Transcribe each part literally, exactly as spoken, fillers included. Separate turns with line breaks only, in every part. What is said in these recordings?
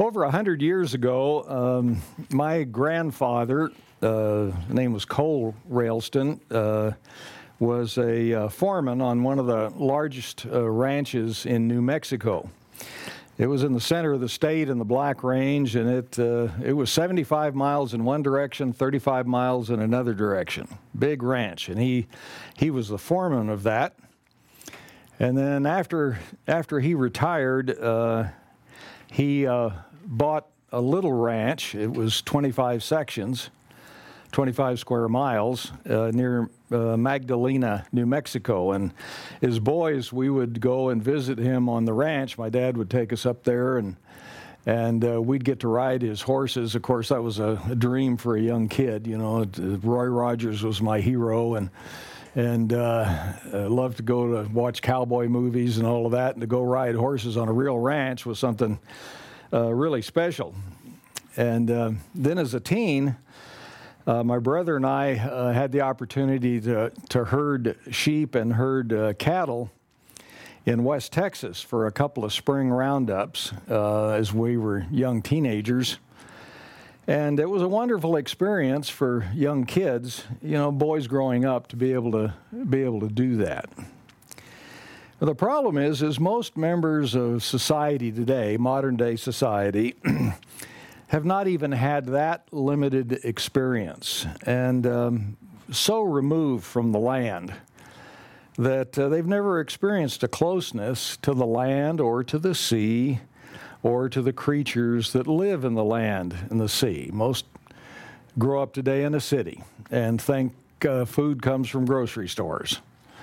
Over a hundred years ago, um, my grandfather, uh, his name was Cole Railston, uh, was a uh, foreman on one of the largest uh, ranches in New Mexico. It was in the center of the state in the Black Range, and it uh, it was seventy-five miles in one direction, thirty-five miles in another direction. Big ranch, and he he was the foreman of that. And then after after he retired, uh, he uh, bought a little ranch. It was twenty-five sections, twenty-five square miles uh, near uh, Magdalena, New Mexico. And as boys, we would go and visit him on the ranch. My dad would take us up there, and and uh, we'd get to ride his horses. Of course, that was a, a dream for a young kid. You know, Roy Rogers was my hero, and and uh, I loved to go to watch cowboy movies and all of that, and to go ride horses on a real ranch was something uh, really special. And uh, then as a teen, Uh, my brother and I uh, had the opportunity to, to herd sheep and herd uh, cattle in West Texas for a couple of spring roundups uh, as we were young teenagers. And it was a wonderful experience for young kids, you know, boys growing up, to be able to be able to do that. Well, the problem is, is most members of society today, modern day society, have not even had that limited experience, and um, so removed from the land that uh, they've never experienced a closeness to the land or to the sea or to the creatures that live in the land and the sea. Most grow up today in a city and think uh, food comes from grocery stores.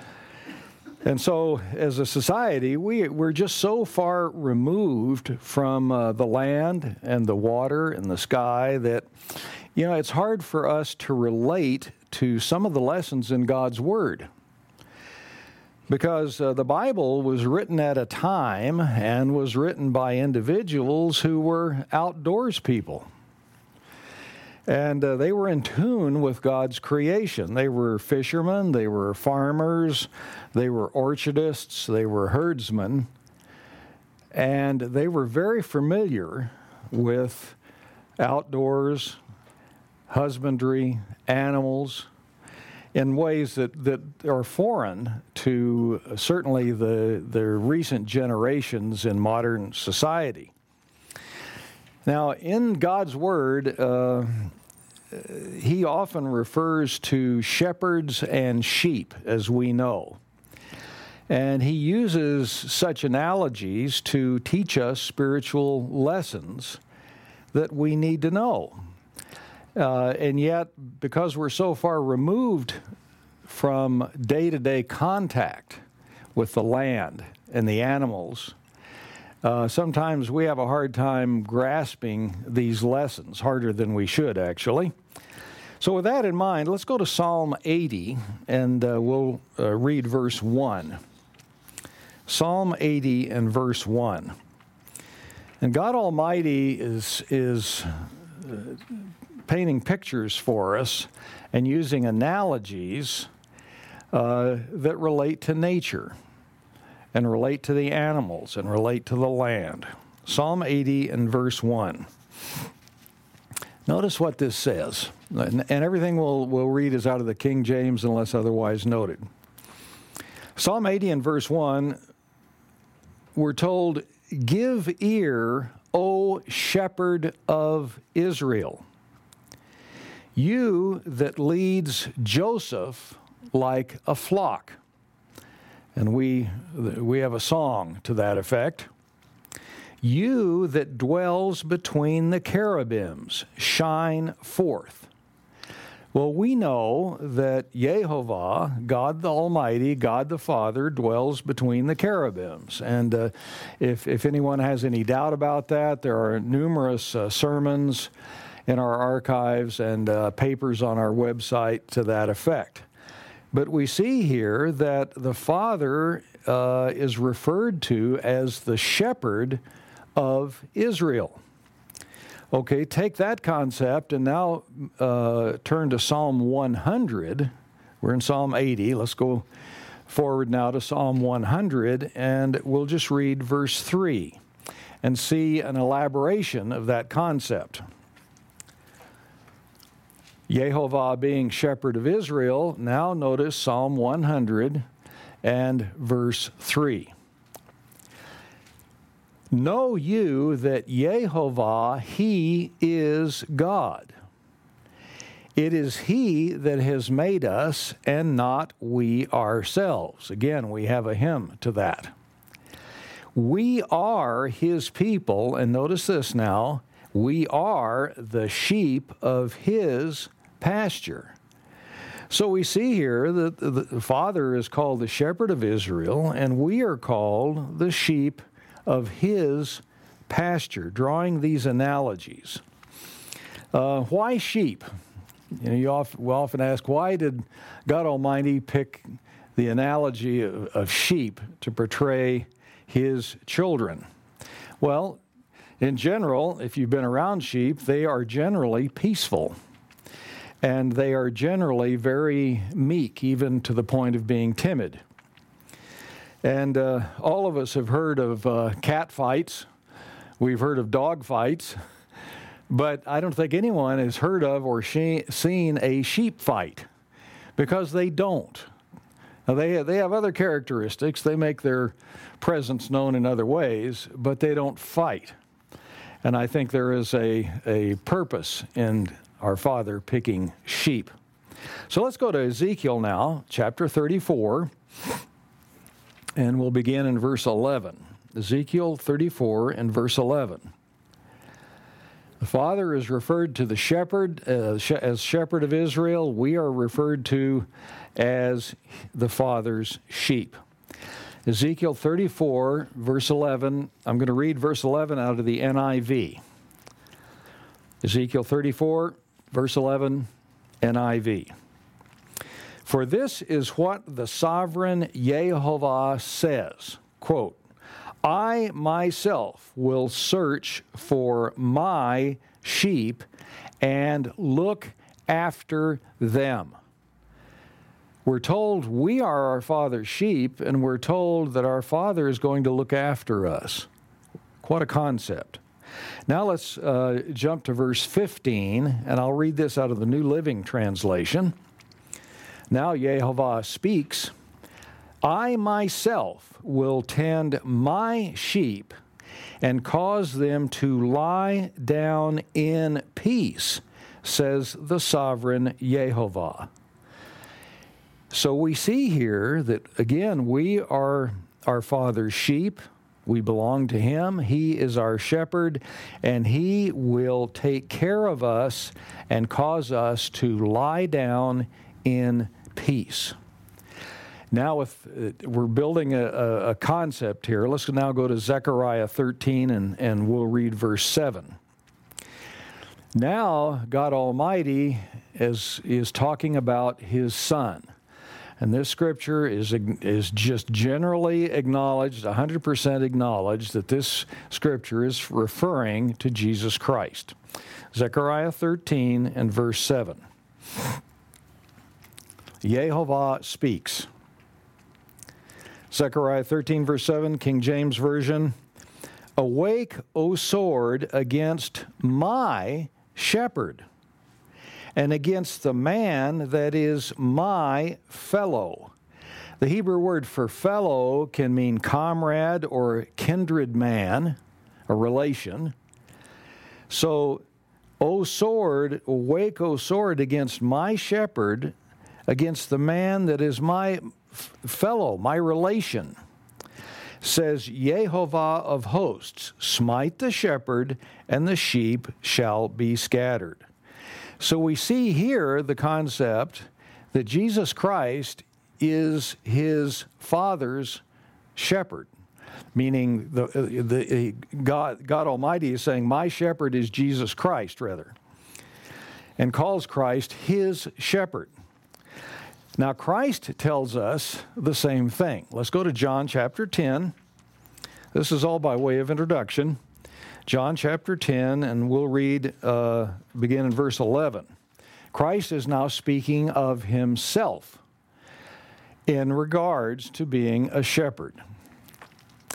And so, as a society, we, we're just so far removed from uh, the land and the water and the sky that, you know, it's hard for us to relate to some of the lessons in God's Word. Because uh, the Bible was written at a time and was written by individuals who were outdoors people. And uh, they were in tune with God's creation. They were fishermen, they were farmers, they were orchardists, they were herdsmen, and they were very familiar with outdoors, husbandry, animals, in ways that, that are foreign to uh, certainly the, the recent generations in modern society. Now, in God's Word, uh, He often refers to shepherds and sheep, as we know. And He uses such analogies to teach us spiritual lessons that we need to know. Uh, and yet, because we're so far removed from day-to-day contact with the land and the animals, Uh, sometimes we have a hard time grasping these lessons, harder than we should, actually. So with that in mind, let's go to Psalm eighty, and uh, we'll uh, read verse one. Psalm eighty and verse one. And God Almighty is, is uh, painting pictures for us and using analogies uh, that relate to nature, and relate to the animals, and relate to the land. Psalm eighty and verse one. Notice what this says. And, and everything we'll, we'll read is out of the King James unless otherwise noted. Psalm eighty and verse one, we're told, "Give ear, O shepherd of Israel, you that leads Joseph like a flock." And we we have a song to that effect. "You that dwells between the cherubims, shine forth." Well, we know that Jehovah, God the Almighty, God the Father, dwells between the cherubims. And uh, if, if anyone has any doubt about that, there are numerous uh, sermons in our archives and uh, papers on our website to that effect. But we see here that the Father uh, is referred to as the shepherd of Israel. Okay, take that concept and now uh, turn to Psalm one hundred. We're in Psalm eighty. Let's go forward now to Psalm one hundred, and we'll just read verse three. and see an elaboration of that concept. Yehovah being shepherd of Israel, now notice Psalm one hundred and verse three. Know you that Yehovah, He is God. It is He that has made us, and not we ourselves. Again, we have a hymn to that. We are His people, and notice this now, we are the sheep of His pasture. So we see here that the Father is called the shepherd of Israel, and we are called the sheep of His pasture, drawing these analogies. Uh, why sheep? You know, you often, we often ask, why did God Almighty pick the analogy of, of sheep to portray His children? Well, in general, if you've been around sheep, they are generally peaceful. And they are generally very meek, even to the point of being timid. And uh, all of us have heard of uh, cat fights. We've heard of dog fights. But I don't think anyone has heard of or she- seen a sheep fight, because they don't. Now, they, they have other characteristics. They make their presence known in other ways, but they don't fight. And I think there is a, a purpose in our Father picking sheep. So let's go to Ezekiel now, chapter thirty-four. And we'll begin in verse eleven. Ezekiel thirty-four and verse eleven. The Father is referred to the shepherd uh, as shepherd of Israel. We are referred to as the Father's sheep. Ezekiel thirty-four, verse eleven. I'm going to read verse eleven out of the N I V. Ezekiel thirty-four, verse eleven, N I V. For this is what the sovereign Yehovah says, quote, I myself will search for my sheep and look after them. We're told we are our Father's sheep, and we're told that our Father is going to look after us. What a concept. Now let's uh, jump to verse fifteen, and I'll read this out of the New Living Translation. Now Yehovah speaks, I myself will tend my sheep and cause them to lie down in peace, says the sovereign Yehovah. So we see here that, again, we are our Father's sheep. We belong to Him. He is our shepherd, and He will take care of us and cause us to lie down in peace. Now, if uh, we're building a, a, a concept here, let's now go to Zechariah thirteen, and, and we'll read verse seven. Now, God Almighty is, is talking about His Son. And this scripture is, is just generally acknowledged, one hundred percent acknowledged, that this scripture is referring to Jesus Christ. Zechariah thirteen and verse seven. Yehovah speaks. Zechariah thirteen, verse seven, King James Version. Awake, O sword, against my shepherd, and against the man that is my fellow. The Hebrew word for fellow can mean comrade or kindred man, a relation. So, O sword, awake, O sword, against my shepherd, against the man that is my f- fellow, my relation. Says Yehovah of hosts, smite the shepherd, and the sheep shall be scattered. So we see here the concept that Jesus Christ is His Father's shepherd, meaning the, the God, God Almighty is saying, my shepherd is Jesus Christ, rather, and calls Christ His shepherd. Now, Christ tells us the same thing. Let's go to John chapter ten. This is all by way of introduction. John chapter ten, and we'll read, uh, begin in verse eleven. Christ is now speaking of Himself in regards to being a shepherd.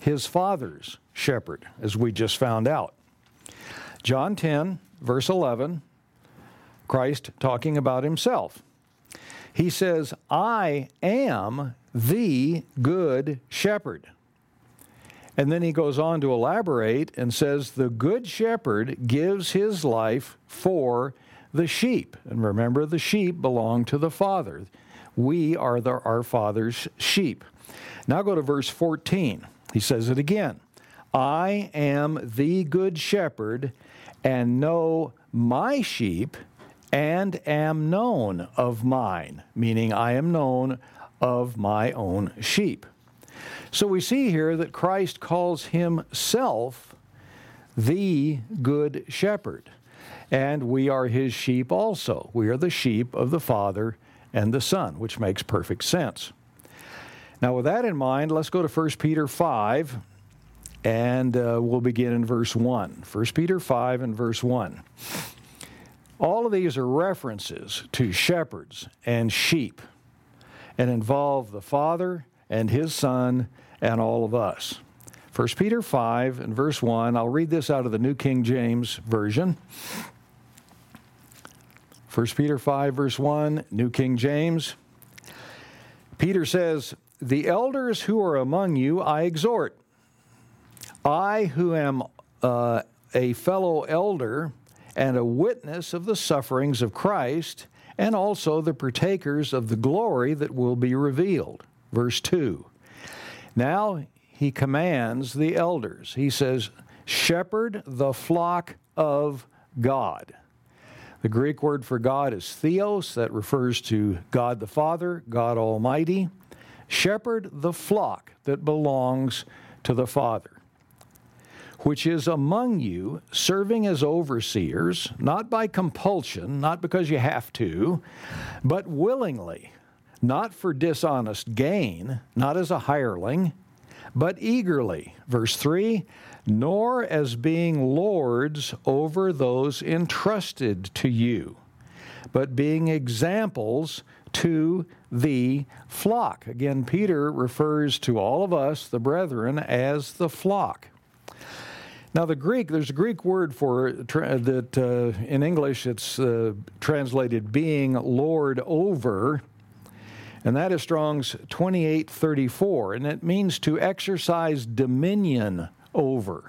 his Father's shepherd, as we just found out. John ten, verse eleven, Christ talking about himself. He says, I am the good shepherd. And then he goes on to elaborate and says, the good shepherd gives his life for the sheep. And remember, the sheep belong to the Father. We are the, our Father's sheep. Now go to verse fourteen. He says it again. I am the good shepherd and know my sheep and am known of mine, meaning I am known of my own sheep. So we see here that Christ calls himself the good shepherd, and we are his sheep also. We are the sheep of the Father and the Son, which makes perfect sense. Now with that in mind, let's go to First Peter five, and uh, we'll begin in verse one. First Peter five and verse one. All of these are references to shepherds and sheep and involve the Father and his Son and all of us. First Peter five and verse one, I'll read this out of the New King James Version. First Peter five, verse one, New King James. Peter says, the elders who are among you I exhort. I who am uh, a fellow elder and a witness of the sufferings of Christ, and also the partakers of the glory that will be revealed. Verse two. Now he commands the elders. He says, shepherd the flock of God. The Greek word for God is theos. That refers to God the Father, God Almighty. Shepherd the flock that belongs to the Father, which is among you, serving as overseers, not by compulsion, not because you have to, but willingly, not for dishonest gain, not as a hireling, but eagerly. Verse three, nor as being lords over those entrusted to you, but being examples to the flock. Again, Peter refers to all of us, the brethren, as the flock. Now, the Greek, there's a Greek word for tra- that uh, in English it's uh, translated being lord over, and that is Strong's twenty-eight thirty-four, and it means to exercise dominion over.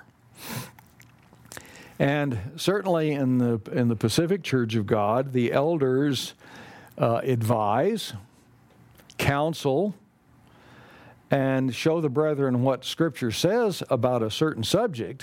And certainly in the in the Pacific Church of God, the elders uh, advise, counsel, and show the brethren what Scripture says about a certain subject.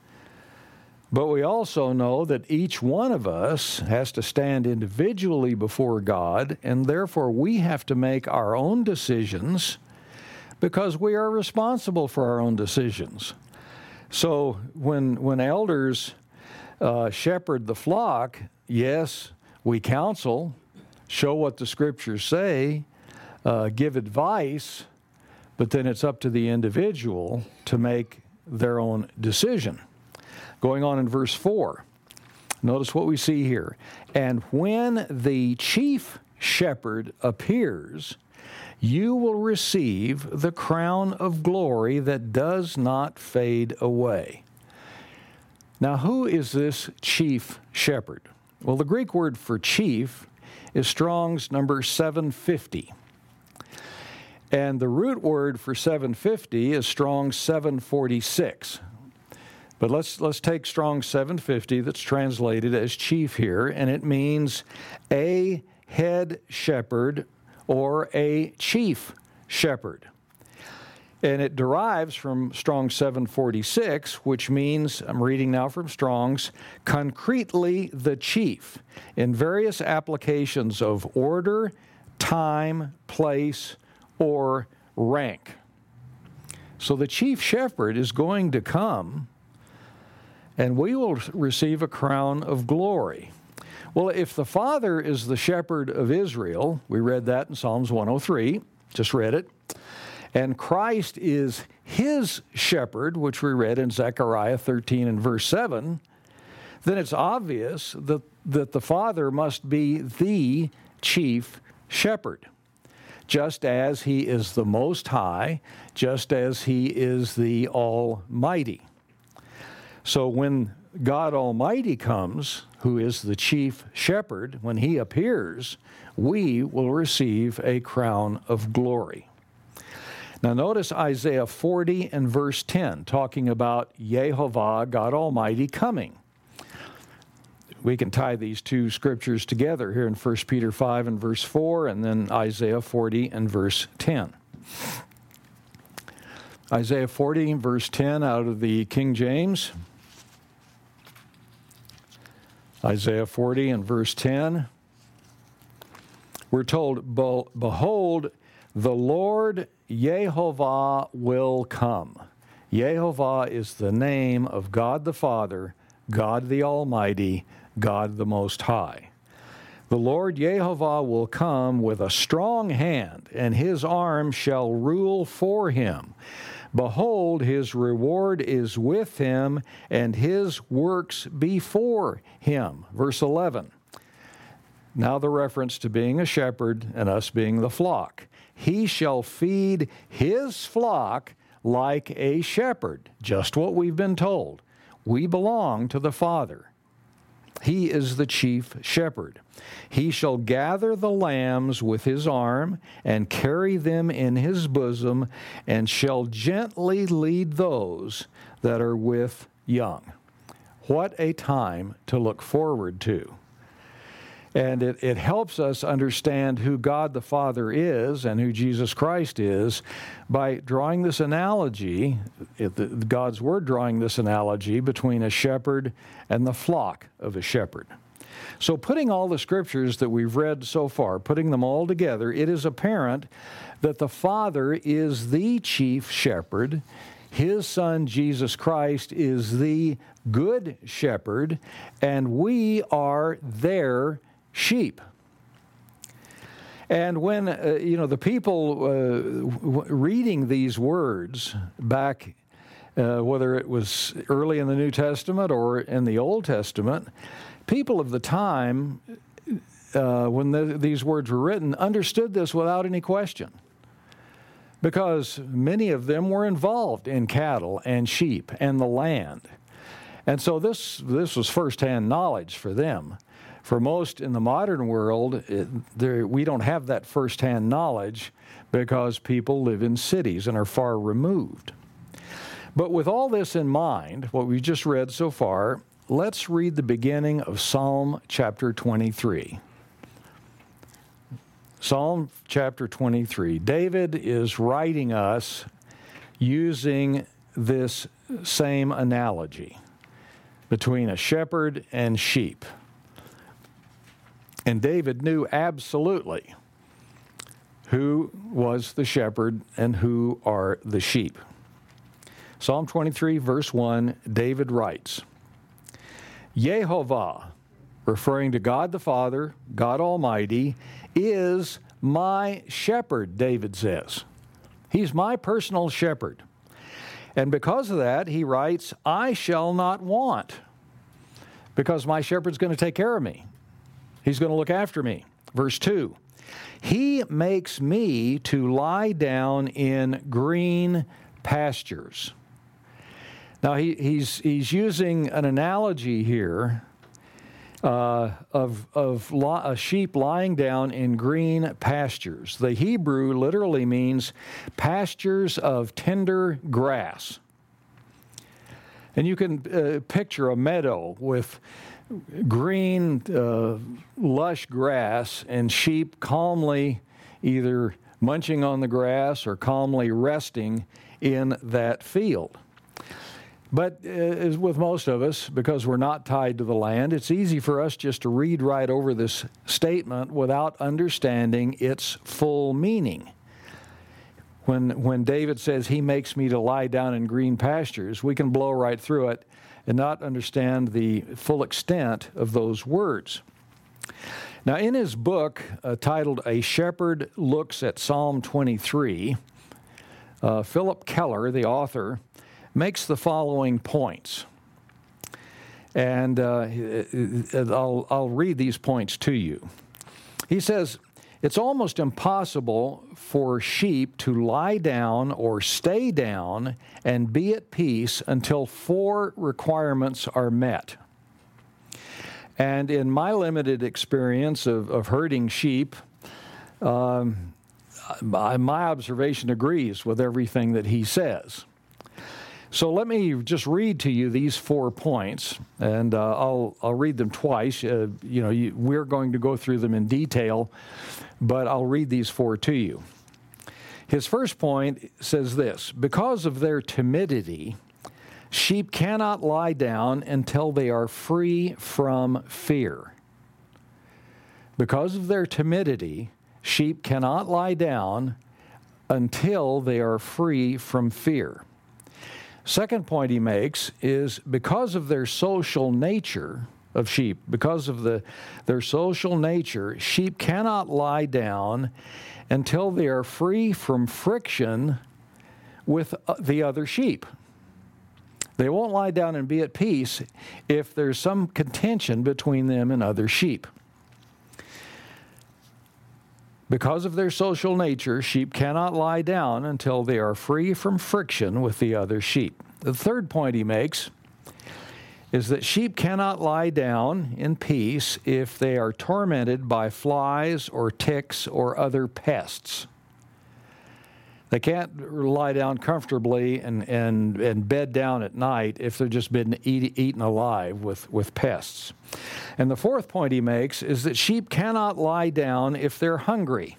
But we also know that each one of us has to stand individually before God, and therefore we have to make our own decisions because we are responsible for our own decisions. So when when elders uh, shepherd the flock, yes, we counsel, show what the Scriptures say, uh, give advice, but then it's up to the individual to make their own decision. Going on in verse four, notice what we see here. And when the chief shepherd appears, you will receive the crown of glory that does not fade away. Now, who is this chief shepherd? Well, the Greek word for chief is Strong's number seven fifty. And the root word for seven fifty is Strong's seven forty-six. But let's let's take Strong's seven fifty that's translated as chief here, and it means a head shepherd or a chief shepherd. And it derives from Strong's seven forty-six, which means, I'm reading now from Strong's, concretely the chief, in various applications of order, time, place, or rank. So the chief shepherd is going to come, and we will receive a crown of glory. Well, if the Father is the shepherd of Israel, we read that in Psalms one oh three, just read it, and Christ is his shepherd, which we read in Zechariah thirteen and verse seven, then it's obvious that, that the Father must be the chief shepherd. just as he is the Most High, just as he is the Almighty. So when God Almighty comes, who is the chief shepherd, when he appears, we will receive a crown of glory. Now notice Isaiah forty and verse ten, talking about Yehovah, God Almighty, coming. We can tie these two scriptures together here in First Peter five and verse four, and then Isaiah forty and verse ten. Isaiah forty and verse ten out of the King James. Isaiah forty and verse ten. We're told, behold, the Lord Yehovah will come. Yehovah is the name of God the Father, God the Almighty, God the Most High. The Lord Yehovah will come with a strong hand, and his arm shall rule for him. Behold, his reward is with him, and his works before him. Verse eleven. Now the reference to being a shepherd and us being the flock. He shall feed his flock like a shepherd. Just what we've been told. We belong to the Father. He is the chief shepherd. He shall gather the lambs with his arm and carry them in his bosom, and shall gently lead those that are with young. What a time to look forward to. And it, it helps us understand who God the Father is and who Jesus Christ is by drawing this analogy, it, the, God's Word drawing this analogy between a shepherd and the flock of a shepherd. So putting all the scriptures that we've read so far, putting them all together, it is apparent that the Father is the chief shepherd. His Son, Jesus Christ, is the good shepherd, and we are their sheep. And when, uh, you know, the people uh, w- reading these words back, uh, whether it was early in the New Testament or in the Old Testament, people of the time, uh, when the, these words were written, understood this without any question, because many of them were involved in cattle and sheep and the land. And so this, this was firsthand knowledge for them. For most in the modern world, it, there, we don't have that firsthand knowledge because people live in cities and are far removed. But with all this in mind, what we just read so far, let's read the beginning of Psalm chapter twenty-three. Psalm chapter twenty-three. David is writing us using this same analogy between a shepherd and sheep. And David knew absolutely who was the shepherd and who are the sheep. Psalm twenty-three, verse one, David writes, Yehovah, referring to God the Father, God Almighty, is my shepherd, David says. He's my personal shepherd. And because of that, he writes, I shall not want, because my shepherd's going to take care of me. He's going to look after me. Verse two, he makes me to lie down in green pastures. Now, he, he's, he's using an analogy here uh, of, of li- a sheep lying down in green pastures. The Hebrew literally means pastures of tender grass. And you can uh, picture a meadow with green, uh, lush grass and sheep calmly either munching on the grass or calmly resting in that field. But uh, as with most of us, because we're not tied to the land, it's easy for us just to read right over this statement without understanding its full meaning. When, when David says, he makes me to lie down in green pastures, we can blow right through it and not understand the full extent of those words. Now, in his book uh, titled A Shepherd Looks at Psalm twenty-three, uh, Philip Keller, the author, makes the following points. And uh, I'll, I'll read these points to you. He says, It's almost impossible for sheep to lie down or stay down and be at peace until four requirements are met. And in my limited experience of, of herding sheep, um, my, my observation agrees with everything that he says. So let me just read to you these four points, and uh, I'll I'll read them twice. Uh, you know, you, we're going to go through them in detail, but I'll read these four to you. His first point says this: because of their timidity, sheep cannot lie down until they are free from fear. Because of their timidity, sheep cannot lie down until they are free from fear. Second point he makes is because of their social nature of sheep, because of the, their social nature, sheep cannot lie down until they are free from friction with the other sheep. They won't lie down and be at peace if there's some contention between them and other sheep. Because of their social nature, sheep cannot lie down until they are free from friction with the other sheep. The third point he makes is that sheep cannot lie down in peace if they are tormented by flies or ticks or other pests. They can't lie down comfortably and, and, and bed down at night if they've just been eat, eaten alive with, with pests. And the fourth point he makes is that sheep cannot lie down if they're hungry.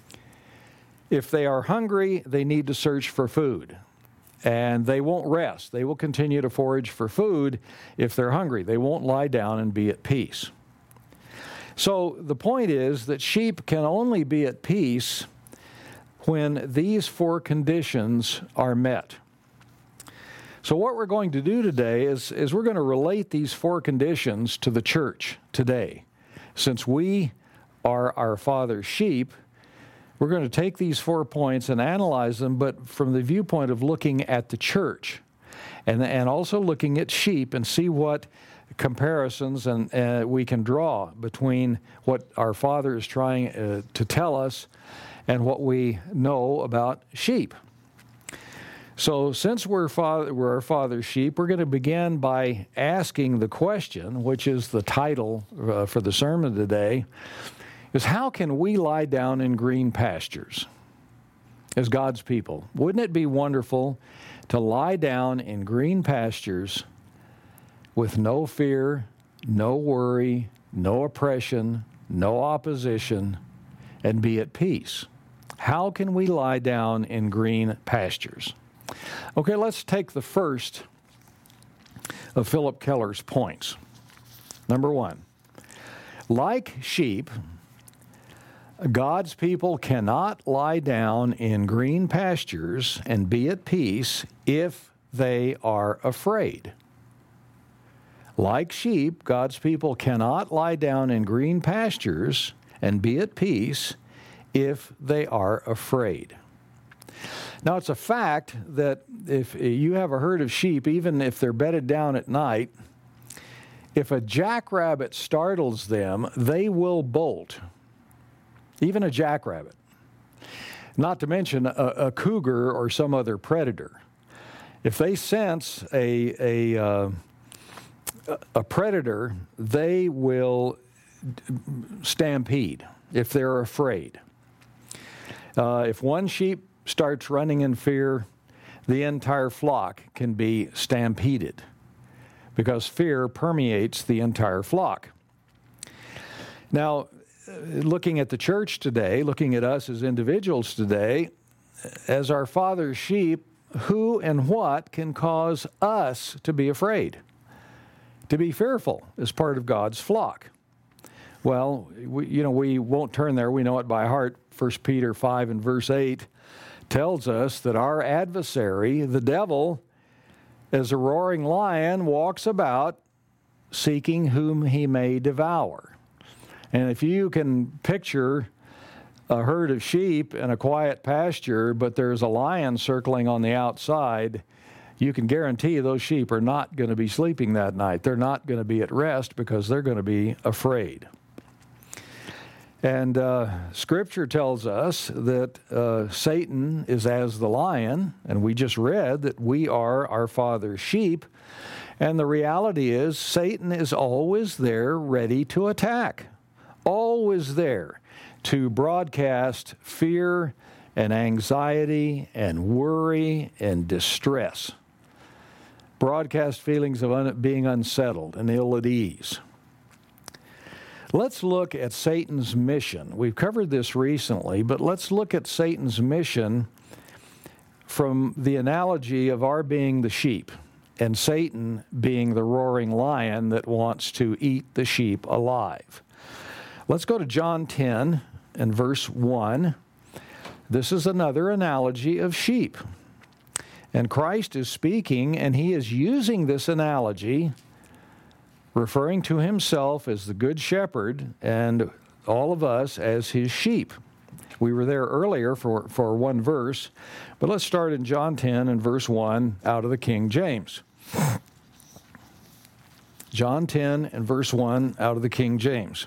If they are hungry, they need to search for food. And they won't rest. They will continue to forage for food if they're hungry. They won't lie down and be at peace. So the point is that sheep can only be at peace when these four conditions are met. So what we're going to do today is, is we're going to relate these four conditions to the church today. Since we are our Father's sheep, we're going to take these four points and analyze them, but from the viewpoint of looking at the church and, and also looking at sheep and see what comparisons and uh, we can draw between what our Father is trying uh, to tell us and what we know about sheep. So since we're, father, we're our Father's sheep, we're going to begin by asking the question, which is the title uh, for the sermon today, is how can we lie down in green pastures as God's people? Wouldn't it be wonderful to lie down in green pastures with no fear, no worry, no oppression, no opposition, and be at peace? How can we lie down in green pastures? Okay, let's take the first of Philip Keller's points. Number one, like sheep, God's people cannot lie down in green pastures and be at peace if they are afraid. Like sheep, God's people cannot lie down in green pastures and be at peace if they are afraid. Now, it's a fact that if you have a herd of sheep, even if they're bedded down at night, if a jackrabbit startles them, they will bolt. Even a jackrabbit. Not to mention a, a cougar or some other predator. If they sense a, a, uh, a predator, they will stampede if they're afraid. Uh, if one sheep starts running in fear, the entire flock can be stampeded because fear permeates the entire flock. Now, looking at the church today, looking at us as individuals today, as our Father's sheep, who and what can cause us to be afraid, to be fearful as part of God's flock? Well, we, you know, we won't turn there. We know it by heart. First Peter five and verse eight tells us that our adversary, the devil, as a roaring lion, walks about seeking whom he may devour. And if you can picture a herd of sheep in a quiet pasture, but there's a lion circling on the outside, you can guarantee those sheep are not going to be sleeping that night. They're not going to be at rest because they're going to be afraid. And uh, Scripture tells us that uh, Satan is as the lion, and we just read that we are our Father's sheep. And the reality is Satan is always there ready to attack, always there to broadcast fear and anxiety and worry and distress, broadcast feelings of un- being unsettled and ill at ease. Let's look at Satan's mission. We've covered this recently, but let's look at Satan's mission from the analogy of our being the sheep and Satan being the roaring lion that wants to eat the sheep alive. Let's go to John ten and verse one. This is another analogy of sheep. And Christ is speaking, and he is using this analogy, referring to himself as the good shepherd and all of us as his sheep. We were there earlier for, for one verse, but let's start in John ten and verse one out of the King James. John ten and verse one out of the King James.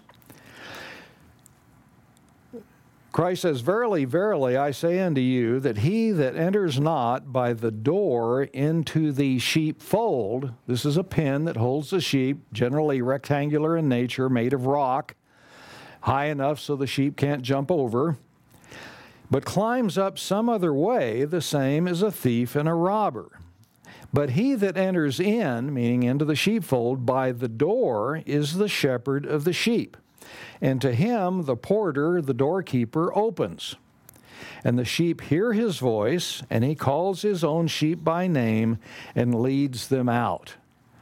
Christ says, "Verily, verily, I say unto you, that he that enters not by the door into the sheepfold," this is a pen that holds the sheep, generally rectangular in nature, made of rock, high enough so the sheep can't jump over, "but climbs up some other way, the same is a thief and a robber. But he that enters in," meaning into the sheepfold, "by the door is the shepherd of the sheep. And to him the porter, the doorkeeper, opens. And the sheep hear his voice, and he calls his own sheep by name and leads them out."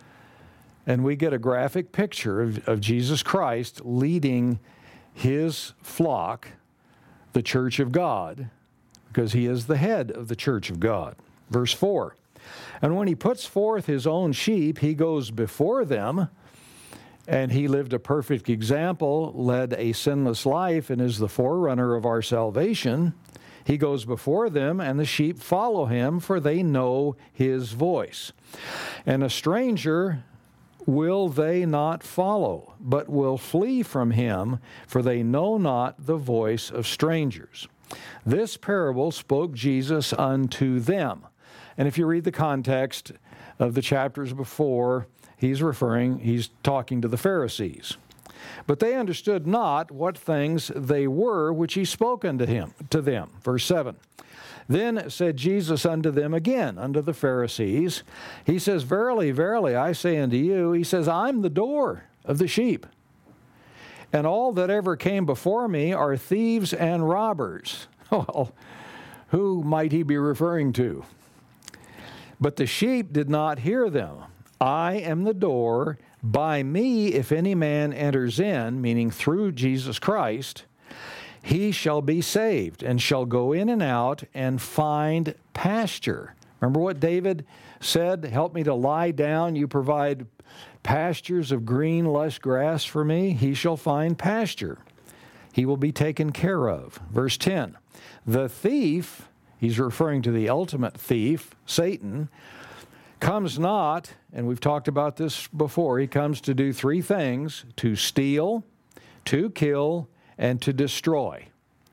And we get a graphic picture of, of Jesus Christ leading his flock, the church of God, because he is the head of the church of God. Verse four, "And when he puts forth his own sheep, he goes before them, and he lived a perfect example, led a sinless life, and is the forerunner of our salvation. He goes before them, and the sheep follow him, for they know his voice. And a stranger will they not follow, but will flee from him, for they know not the voice of strangers. This parable spoke Jesus unto them." And if you read the context of the chapters before, he's referring, he's talking to the Pharisees. "But they understood not what things they were which he spoke unto him, to them." Verse seven. "Then said Jesus unto them again," unto the Pharisees, he says, "Verily, verily, I say unto you," he says, "I'm the door of the sheep. And all that ever came before me are thieves and robbers." Well, who might he be referring to? "But the sheep did not hear them. I am the door. By me, if any man enters in," meaning through Jesus Christ, "he shall be saved, and shall go in and out and find pasture." Remember what David said? "Help me to lie down. You provide pastures of green, lush grass for me. He shall find pasture. He will be taken care of." Verse ten. "The thief," he's referring to the ultimate thief, Satan, "comes not," and we've talked about this before, he comes to do three things: to steal, to kill, and to destroy.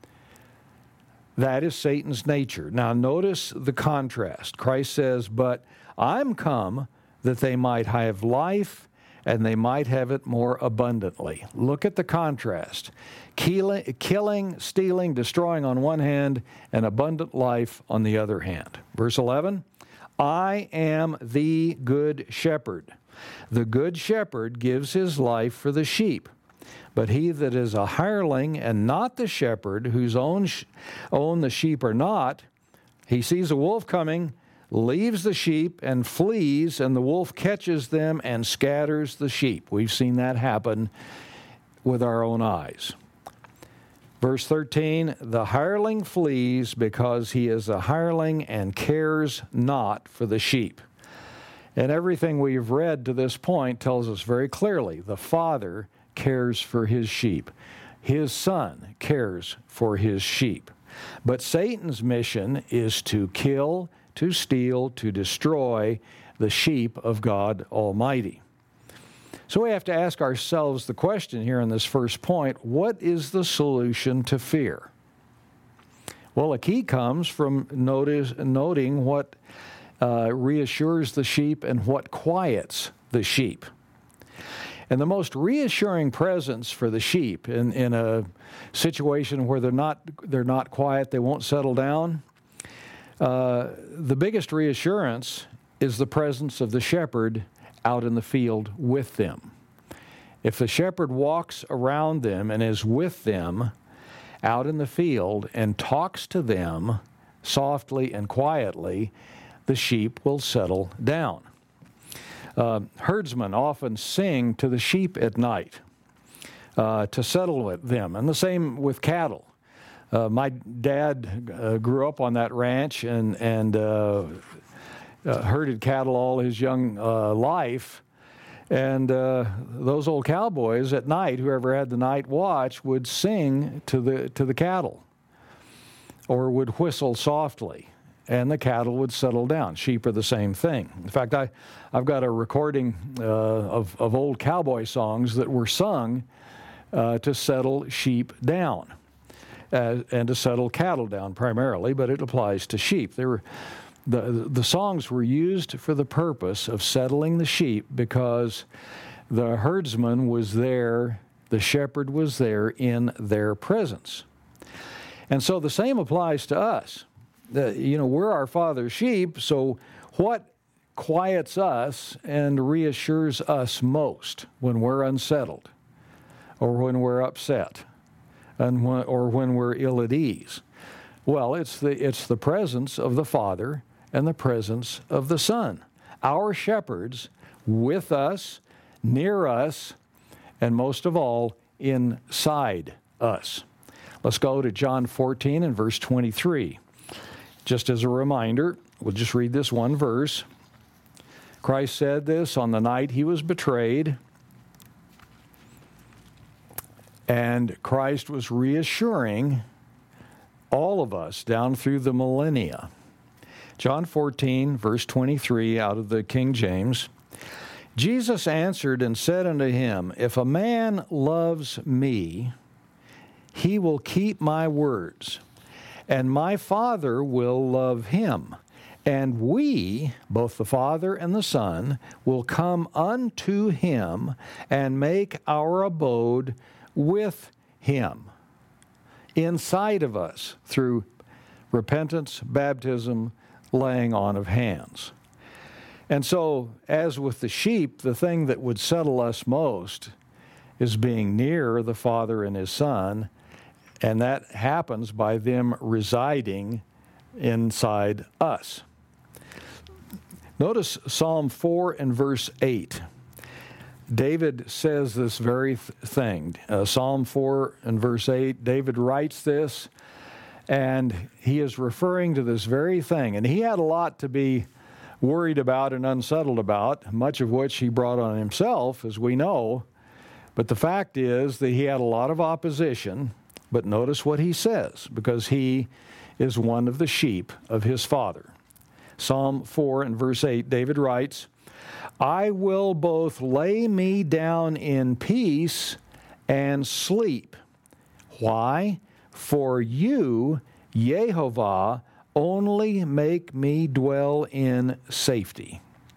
That is Satan's nature. Now notice the contrast. Christ says, "But I'm come that they might have life, and they might have it more abundantly." Look at the contrast. Killing, stealing, destroying on one hand, and abundant life on the other hand. Verse eleven, "I am the good shepherd. The good shepherd gives his life for the sheep. But he that is a hireling and not the shepherd, whose own, sh- own the sheep are not, he sees a wolf coming, leaves the sheep and flees, and the wolf catches them and scatters the sheep." We've seen that happen with our own eyes. Verse thirteen, "The hireling flees because he is a hireling and cares not for the sheep." And everything we've read to this point tells us very clearly the Father cares for his sheep. His Son cares for his sheep. But Satan's mission is to kill, to steal, to destroy the sheep of God Almighty. So we have to ask ourselves the question here in this first point, what is the solution to fear? Well, a key comes from notice, noting what uh, reassures the sheep and what quiets the sheep. And the most reassuring presence for the sheep in, in a situation where they're not, they're not quiet, they won't settle down, uh, the biggest reassurance is the presence of the shepherd out in the field with them. If the shepherd walks around them and is with them out in the field and talks to them softly and quietly, the sheep will settle down. Uh, herdsmen often sing to the sheep at night uh, to settle with them, and the same with cattle. Uh, my dad uh, grew up on that ranch and, and uh, Uh, herded cattle all his young uh, life, and uh, those old cowboys at night, whoever had the night watch, would sing to the to the cattle, or would whistle softly, and the cattle would settle down. Sheep are the same thing. In fact, I I've got a recording uh, of of old cowboy songs that were sung uh, to settle sheep down, uh, and to settle cattle down primarily, but it applies to sheep. They were The, the songs were used for the purpose of settling the sheep because the herdsman was there, the shepherd was there in their presence. And so the same applies to us. The, you know, we're our Father's sheep, so what quiets us and reassures us most when we're unsettled or when we're upset and when, or when we're ill at ease? Well, it's the, it's the presence of the Father and the presence of the Son, our shepherds with us, near us, and most of all, inside us. Let's go to John fourteen and verse twenty-three. Just as a reminder, we'll just read this one verse. Christ said this on the night he was betrayed, and Christ was reassuring all of us down through the millennia. John fourteen, verse twenty-three, out of the King James. Jesus answered and said unto him, If a man loves me, he will keep my words, and my Father will love him. And we, both the Father and the Son, will come unto him and make our abode with him, inside of us, through repentance, baptism, laying on of hands. And so, as with the sheep, the thing that would settle us most is being near the Father and his Son, and that happens by them residing inside us. Notice Psalm four and verse eight. David says this very th- thing. Uh, Psalm four and verse eight, David writes this, and he is referring to this very thing. And he had a lot to be worried about and unsettled about, much of which he brought on himself, as we know. But the fact is that he had a lot of opposition. But notice what he says, because he is one of the sheep of his Father. Psalm four and verse eight, David writes, I will both lay me down in peace and sleep. Why? For you, Yehovah, only make me dwell in safety.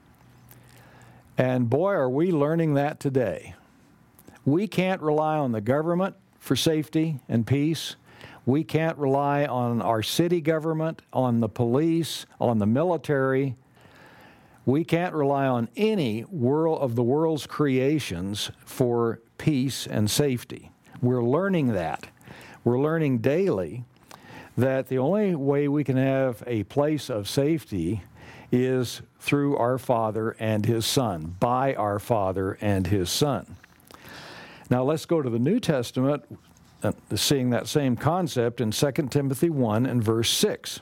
And boy, are we learning that today. We can't rely on the government for safety and peace. We can't rely on our city government, on the police, on the military. We can't rely on any world of the world's creations for peace and safety. We're learning that. We're learning daily that the only way we can have a place of safety is through our Father and his Son, by our Father and his Son. Now let's go to the New Testament, uh, seeing that same concept in Second Timothy one and verse six.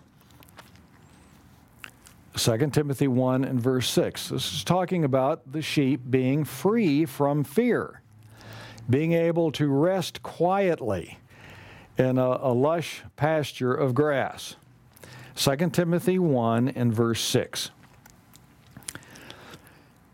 Second Timothy one and verse six. This is talking about the sheep being free from fear, being able to rest quietly in a, a lush pasture of grass. Second Timothy one and verse six.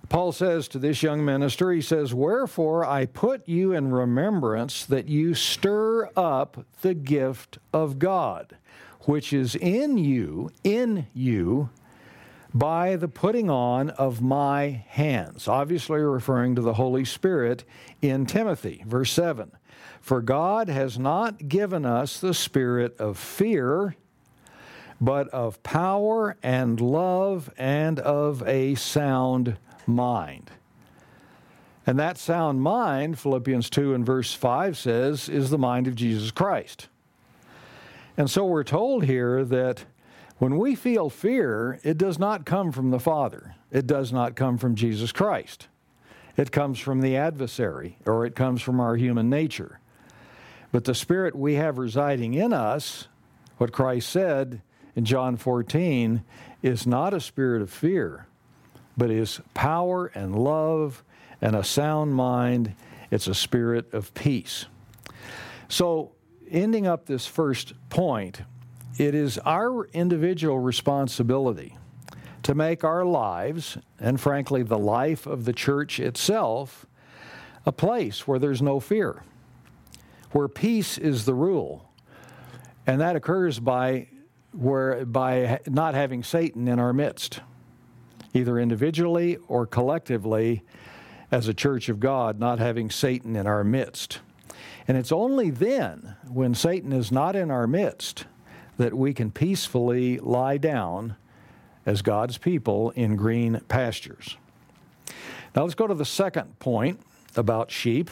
Paul says to this young minister, he says, "Wherefore I put you in remembrance that you stir up the gift of God, which is in you, in you, by the putting on of my hands." Obviously referring to the Holy Spirit in Timothy. Verse seven, "For God has not given us the spirit of fear, but of power and love and of a sound mind." And that sound mind, Philippians two and verse five says, is the mind of Jesus Christ. And so we're told here that when we feel fear, it does not come from the Father. It does not come from Jesus Christ. It comes from the adversary, or it comes from our human nature. But the Spirit we have residing in us, what Christ said in John fourteen, is not a spirit of fear, but is power and love and a sound mind. It's a spirit of peace. So, ending up this first point, it is our individual responsibility to make our lives, and frankly the life of the church itself, a place where there's no fear, where peace is the rule. And that occurs by, where, by not having Satan in our midst, either individually or collectively as a church of God, not having Satan in our midst. And it's only then, when Satan is not in our midst, that we can peacefully lie down as God's people in green pastures. Now let's go to the second point about sheep.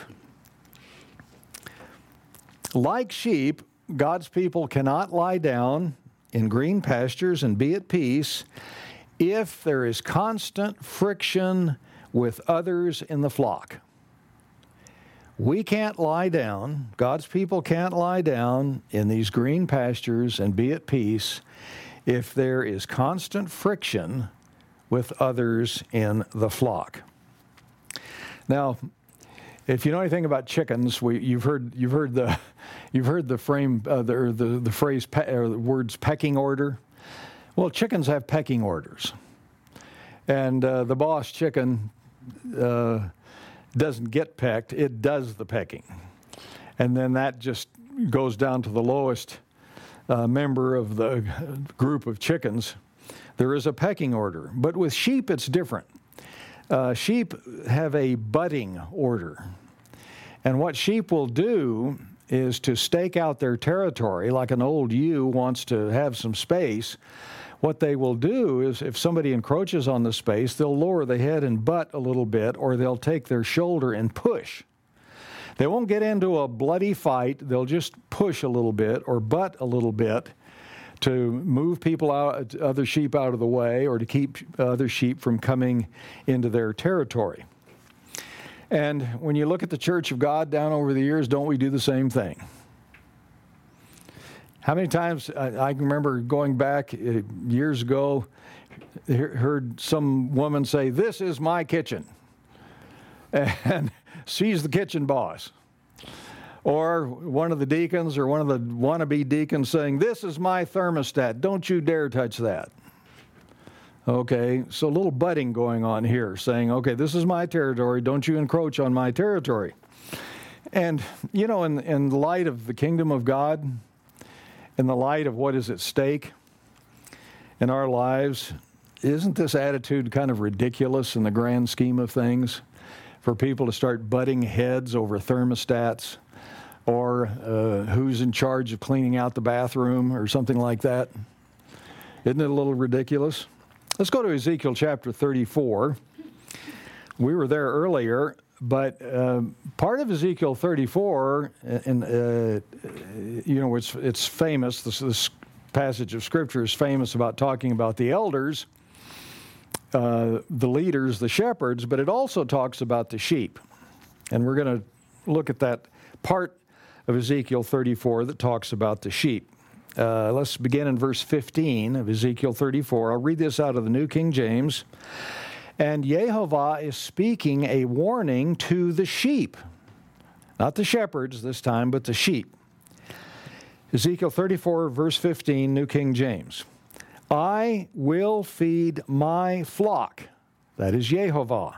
Like sheep, God's people cannot lie down in green pastures and be at peace if there is constant friction with others in the flock. We can't lie down, God's people can't lie down in these green pastures and be at peace if there is constant friction with others in the flock. Now, if you know anything about chickens, we, you've heard you've heard the you've heard the frame uh, the, the the phrase pe- or the words pecking order. Well, chickens have pecking orders, and uh, the boss chicken Uh, doesn't get pecked, it does the pecking. And then that just goes down to the lowest uh, member of the group of chickens. There is a pecking order. But with sheep, it's different. Uh, sheep have a butting order. And what sheep will do is to stake out their territory, like an old ewe wants to have some space. What they will do is, if somebody encroaches on the space, they'll lower the head and butt a little bit, or they'll take their shoulder and push. They won't get into a bloody fight. They'll just push a little bit or butt a little bit to move people out, other sheep out of the way, or to keep other sheep from coming into their territory. And when you look at the Church of God down over the years, don't we do the same thing? How many times, I, I remember going back uh, years ago, heard some woman say, "This is my kitchen," and she's the kitchen boss. Or one of the deacons or one of the wannabe deacons saying, "This is my thermostat, don't you dare touch that." Okay, so a little butting going on here, saying, okay, this is my territory, don't you encroach on my territory. And, you know, in, in the light of the kingdom of God, in the light of what is at stake in our lives, isn't this attitude kind of ridiculous in the grand scheme of things? For people to start butting heads over thermostats, or uh, who's in charge of cleaning out the bathroom or something like that. Isn't it a little ridiculous? Let's go to Ezekiel chapter thirty-four. We were there earlier, but uh, part of Ezekiel thirty-four, and uh, you know, it's it's famous. This, this passage of Scripture is famous about talking about the elders, uh, the leaders, the shepherds, but it also talks about the sheep. And we're going to look at that part of Ezekiel thirty-four that talks about the sheep. Uh, let's begin in verse fifteen of Ezekiel thirty-four. I'll read this out of the New King James. And Yehovah is speaking a warning to the sheep. Not the shepherds this time, but the sheep. Ezekiel thirty-four, verse fifteen, New King James. I will feed my flock, that is Yehovah,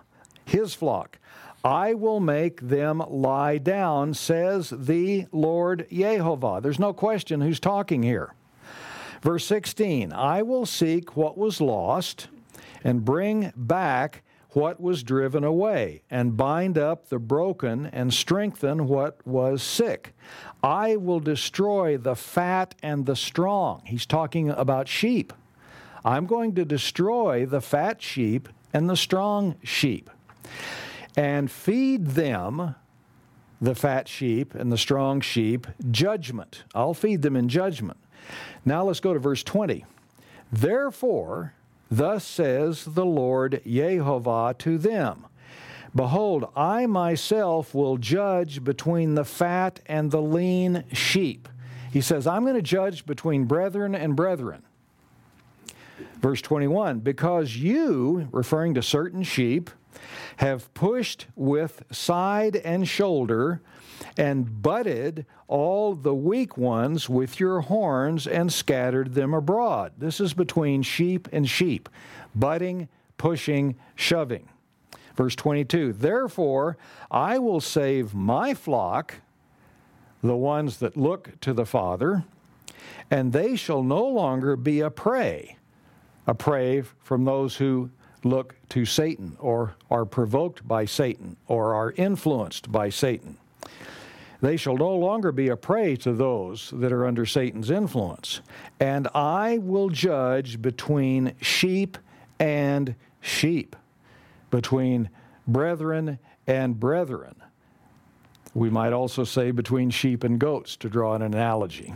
his flock. I will make them lie down, says the Lord Yehovah. There's no question who's talking here. Verse sixteen, I will seek what was lost and bring back what was driven away, and bind up the broken and strengthen what was sick. I will destroy the fat and the strong. He's talking about sheep. I'm going to destroy the fat sheep and the strong sheep, and feed them, the fat sheep and the strong sheep, judgment. I'll feed them in judgment. Now let's go to verse twenty. Therefore, thus says the Lord Yehovah to them, behold, I myself will judge between the fat and the lean sheep. He says, I'm going to judge between brethren and brethren. Verse twenty-one, because you, referring to certain sheep, have pushed with side and shoulder and butted all the weak ones with your horns and scattered them abroad. This is between sheep and sheep, butting, pushing, shoving. Verse twenty-two, therefore I will save my flock, the ones that look to the Father, and they shall no longer be a prey, a prey from those who look to Satan or are provoked by Satan or are influenced by Satan. They shall no longer be a prey to those that are under Satan's influence. And I will judge between sheep and sheep, between brethren and brethren. We might also say between sheep and goats, to draw an analogy.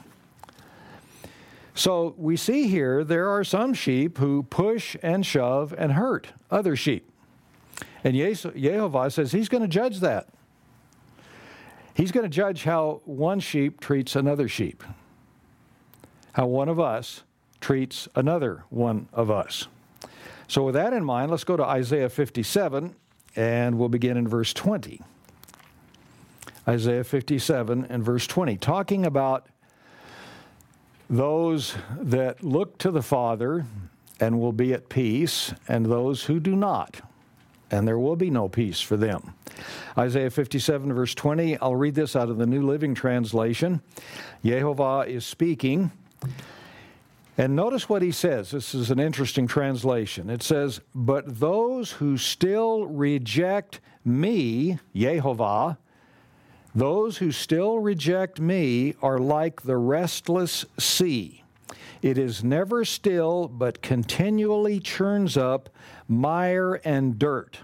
So we see here there are some sheep who push and shove and hurt other sheep. And Yehovah says he's going to judge that. He's going to judge how one sheep treats another sheep, how one of us treats another one of us. So with that in mind, let's go to Isaiah fifty-seven, and we'll begin in verse twenty. Isaiah fifty-seven and verse twenty, talking about those that look to the Father and will be at peace, and those who do not, and there will be no peace for them. Isaiah fifty-seven, verse twenty, I'll read this out of the New Living Translation. Yehovah is speaking, and notice what he says. This is an interesting translation. It says, but those who still reject me, Yehovah, those who still reject me are like the restless sea. It is never still, but continually churns up mire and dirt.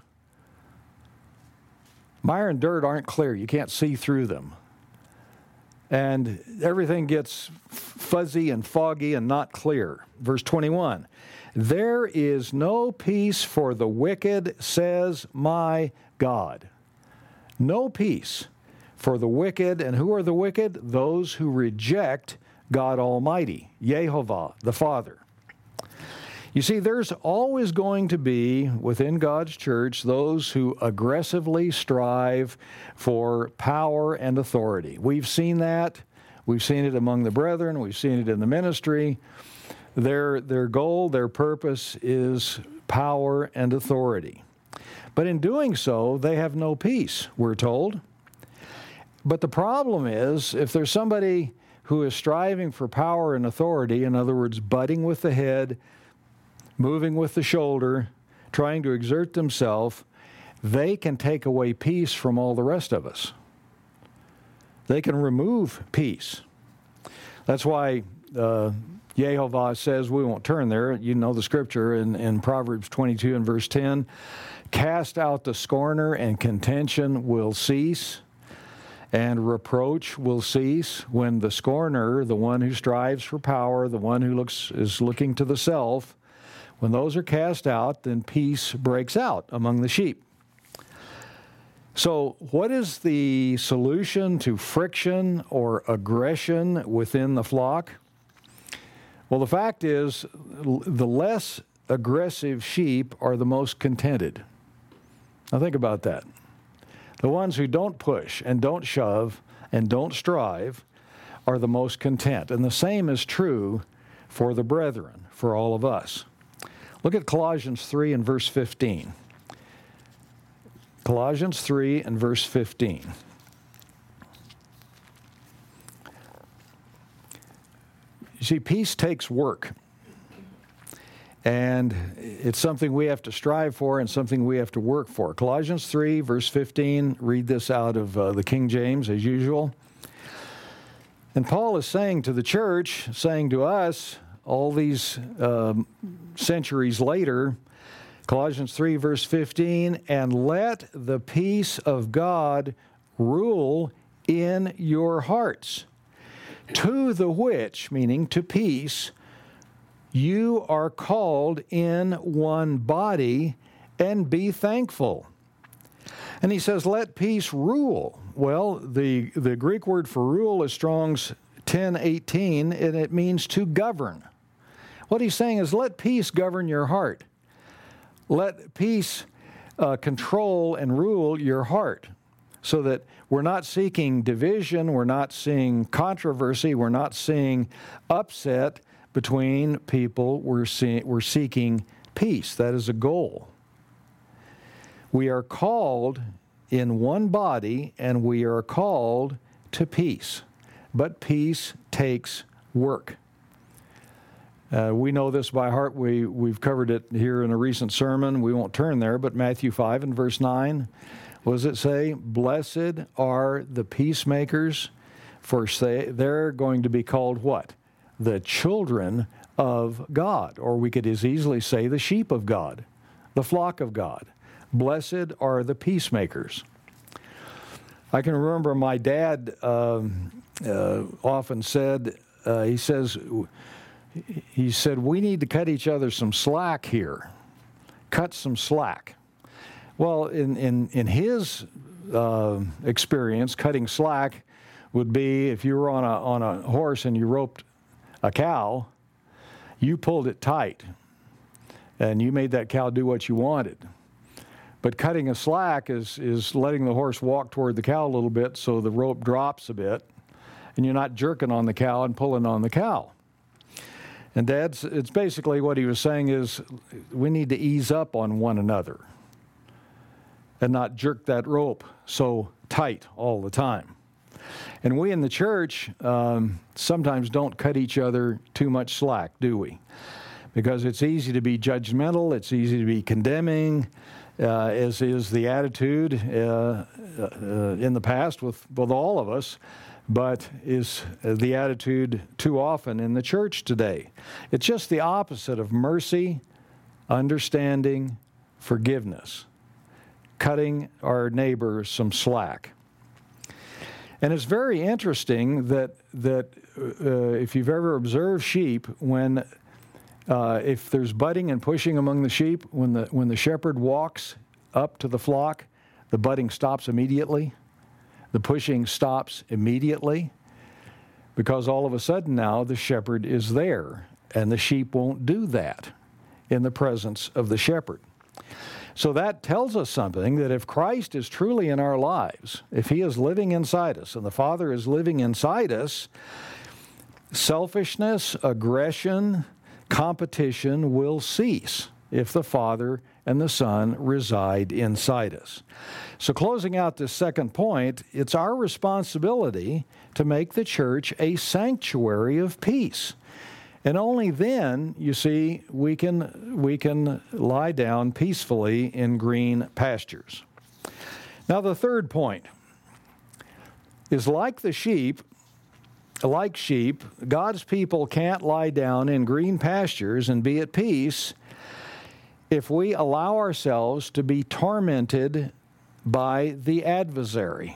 Mire and dirt aren't clear. You can't see through them. And everything gets fuzzy and foggy and not clear. Verse twenty-one, there is no peace for the wicked, says my God. No peace for the wicked. And who are the wicked? Those who reject God Almighty, Yehovah, the Father. You see, there's always going to be, within God's church, those who aggressively strive for power and authority. We've seen that. We've seen it among the brethren. We've seen it in the ministry. Their, their goal, their purpose is power and authority. But in doing so, they have no peace, we're told. But the problem is, if there's somebody who is striving for power and authority, in other words, butting with the head, moving with the shoulder, trying to exert themselves, they can take away peace from all the rest of us. They can remove peace. That's why uh, Yehovah says, we won't turn there, you know the scripture in, in Proverbs twenty-two and verse ten, cast out the scorner and contention will cease, and reproach will cease when the scorner, the one who strives for power, the one who looks is looking to the self, when those are cast out, then peace breaks out among the sheep. So what is the solution to friction or aggression within the flock? Well, the fact is, the less aggressive sheep are the most contented. Now think about that. The ones who don't push and don't shove and don't strive are the most content. And the same is true for the brethren, for all of us. Look at Colossians three and verse fifteen. Colossians three and verse fifteen. You see, peace takes work. And it's something we have to strive for and something we have to work for. Colossians three, verse fifteen, read this out of uh, the King James as usual. And Paul is saying to the church, saying to us, all these um, centuries later, Colossians three, verse fifteen, and let the peace of God rule in your hearts, to the which, meaning to peace, you are called in one body, and be thankful. And he says, let peace rule. Well, the, the Greek word for rule is Strong's ten eighteen, and it means to govern. What he's saying is, let peace govern your heart. Let peace uh, control and rule your heart, so that we're not seeking division, we're not seeing controversy, we're not seeing upset between people. We're, see- we're seeking peace. That is a goal. We are called in one body, and we are called to peace. But peace takes work. Uh, we know this by heart. We, we've covered it here in a recent sermon. We won't turn there, but Matthew five and verse nine, what does it say? Blessed are the peacemakers, for say, they're going to be called what? The children of God. Or we could as easily say the sheep of God, the flock of God. Blessed are the peacemakers. I can remember my dad um, uh, often said, uh, he says, he said, we need to cut each other some slack here. Cut some slack. Well, in, in, in his uh, experience, cutting slack would be if you were on a, on a horse and you roped a cow, you pulled it tight, and you made that cow do what you wanted. But cutting a slack is, is letting the horse walk toward the cow a little bit so the rope drops a bit, and you're not jerking on the cow and pulling on the cow. And Dad's, it's basically what he was saying is we need to ease up on one another and not jerk that rope so tight all the time. And we in the church um, sometimes don't cut each other too much slack, do we? Because it's easy to be judgmental, it's easy to be condemning, uh, as is the attitude uh, uh, in the past with, with all of us, but is the attitude too often in the church today. It's just the opposite of mercy, understanding, forgiveness, cutting our neighbor some slack. And it's very interesting that that uh, if you've ever observed sheep, when uh, if there's butting and pushing among the sheep, when the when the shepherd walks up to the flock, the butting stops immediately, the pushing stops immediately, because all of a sudden now the shepherd is there, and the sheep won't do that in the presence of the shepherd. So that tells us something, that if Christ is truly in our lives, if he is living inside us and the Father is living inside us, selfishness, aggression, competition will cease if the Father and the Son reside inside us. So closing out this second point, it's our responsibility to make the church a sanctuary of peace. And only then, you see, we can we can lie down peacefully in green pastures. Now, the third point is, like the sheep, like sheep, God's people can't lie down in green pastures and be at peace if we allow ourselves to be tormented by the adversary.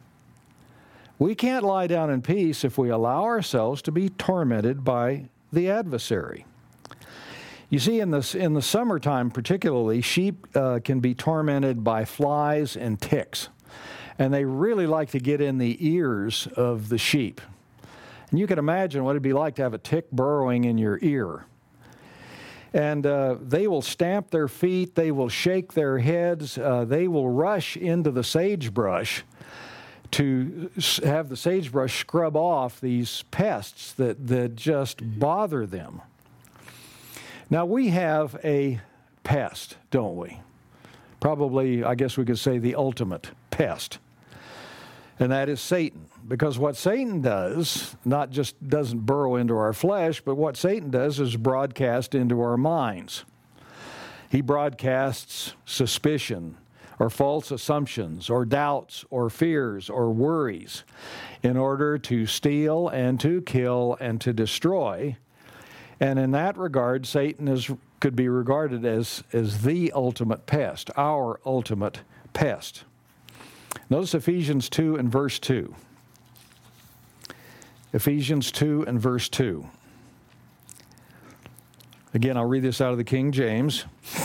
We can't lie down in peace if we allow ourselves to be tormented by the adversary. You see, in the, in the summertime particularly, sheep uh, can be tormented by flies and ticks. And they really like to get in the ears of the sheep. And you can imagine what it'd be like to have a tick burrowing in your ear. And uh, they will stamp their feet, they will shake their heads, uh, they will rush into the sagebrush to have the sagebrush scrub off these pests that, that just bother them. Now, we have a pest, don't we? probably, I guess we could say, the ultimate pest. And that is Satan. Because what Satan does, not just doesn't burrow into our flesh, but what Satan does is broadcast into our minds. He broadcasts suspicion, or false assumptions, or doubts, or fears, or worries, in order to steal and to kill and to destroy. And in that regard, Satan is, could be regarded as, as the ultimate pest, our ultimate pest. Notice Ephesians two and verse two. Ephesians two and verse two. Again, I'll read this out of the King James.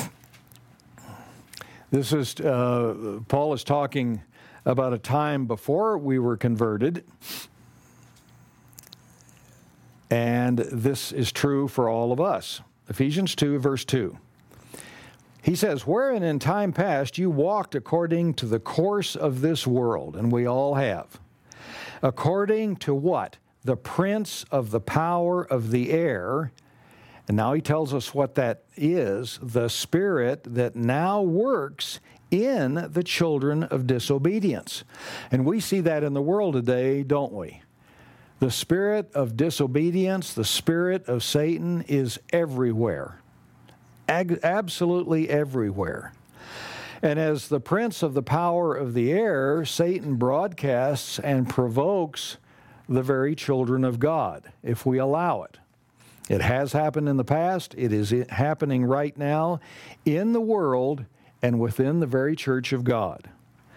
This is, uh, Paul is talking about a time before we were converted. And this is true for all of us. Ephesians two, verse two. He says, wherein in time past you walked according to the course of this world, and we all have. According to what? The prince of the power of the air. And now he tells us what that is, the spirit that now works in the children of disobedience. And we see that in the world today, don't we? The spirit of disobedience, the spirit of Satan is everywhere. Ag- absolutely everywhere. And as the prince of the power of the air, Satan broadcasts and provokes the very children of God, if we allow it. It has happened in the past. It is happening right now in the world and within the very church of God.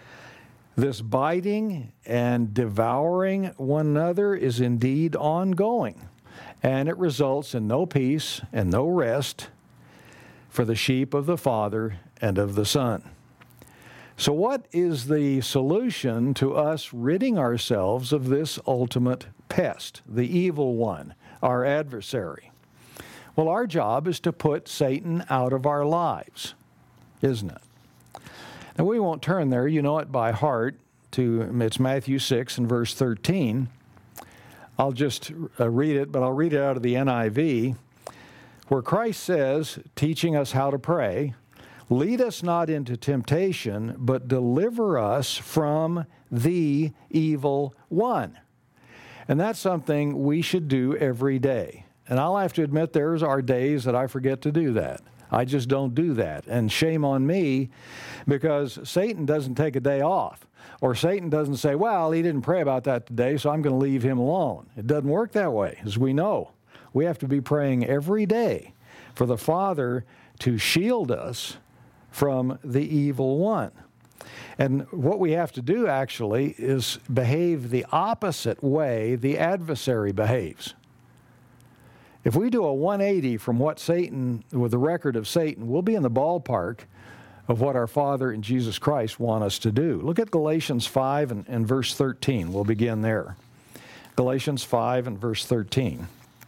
This biting and devouring one another is indeed ongoing, and it results in no peace and no rest for the sheep of the Father and of the Son. So what is the solution to us ridding ourselves of this ultimate pest, the evil one, our adversary? Well, our job is to put Satan out of our lives, isn't it? Now, we won't turn there, you know it by heart, to it's Matthew six and verse thirteen. I'll just uh, read it, but I'll read it out of the N I V, where Christ says, teaching us how to pray, lead us not into temptation, but deliver us from the evil one. And that's something we should do every day. And I'll have to admit there's are days that I forget to do that. I just don't do that. And shame on me, because Satan doesn't take a day off. Or Satan doesn't say, well, he didn't pray about that today, so I'm going to leave him alone. It doesn't work that way, as we know. We have to be praying every day for the Father to shield us from the evil one. And what we have to do, actually, is behave the opposite way the adversary behaves. If we do a one eighty from what Satan, with the record of Satan, we'll be in the ballpark of what our Father and Jesus Christ want us to do. Look at Galatians five and, and verse thirteen. We'll begin there. Galatians five and verse thirteen.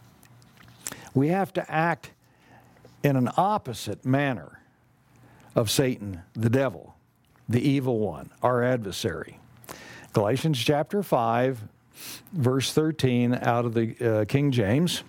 We have to act in an opposite manner of Satan, the devil, the evil one, our adversary. Galatians chapter five, verse thirteen, out of the uh, King James.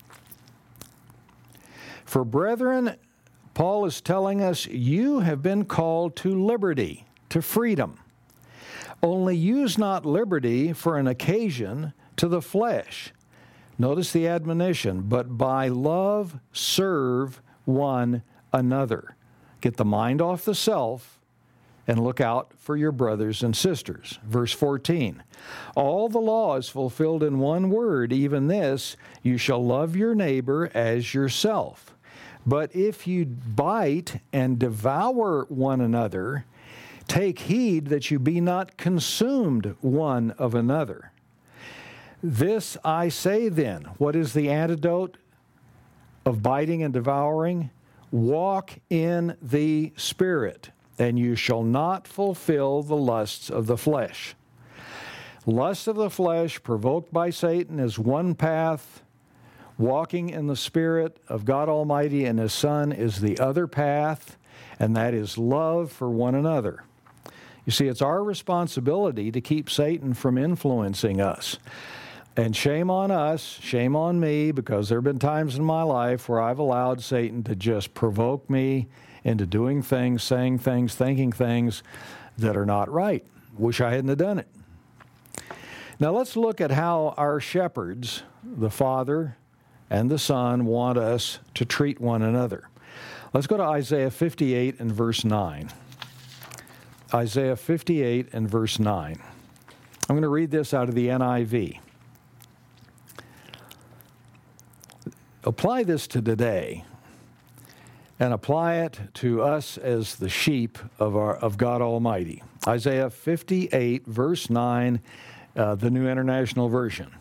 For brethren, Paul is telling us, you have been called to liberty, to freedom. Only use not liberty for an occasion to the flesh. Notice the admonition, but by love serve one another. Get the mind off the self and look out for your brothers and sisters. Verse fourteen, all the law is fulfilled in one word, even this, you shall love your neighbor as yourself. But if you bite and devour one another, take heed that you be not consumed one of another. This I say then, what is the antidote of biting and devouring? Walk in the Spirit, and you shall not fulfill the lusts of the flesh. Lust of the flesh provoked by Satan is one path. Walking in the Spirit of God Almighty and His Son is the other path, and that is love for one another. You see, it's our responsibility to keep Satan from influencing us. And shame on us, shame on me, because there have been times in my life where I've allowed Satan to just provoke me into doing things, saying things, thinking things that are not right. Wish I hadn't have done it. Now let's look at how our shepherds, the Father and the Son, want us to treat one another. Let's go to Isaiah fifty-eight and verse nine. Isaiah fifty-eight and verse nine. I'm going to read this out of the N I V. Apply this to today and apply it to us as the sheep of our of God Almighty. Isaiah fifty-eight, verse nine, uh, the New International Version.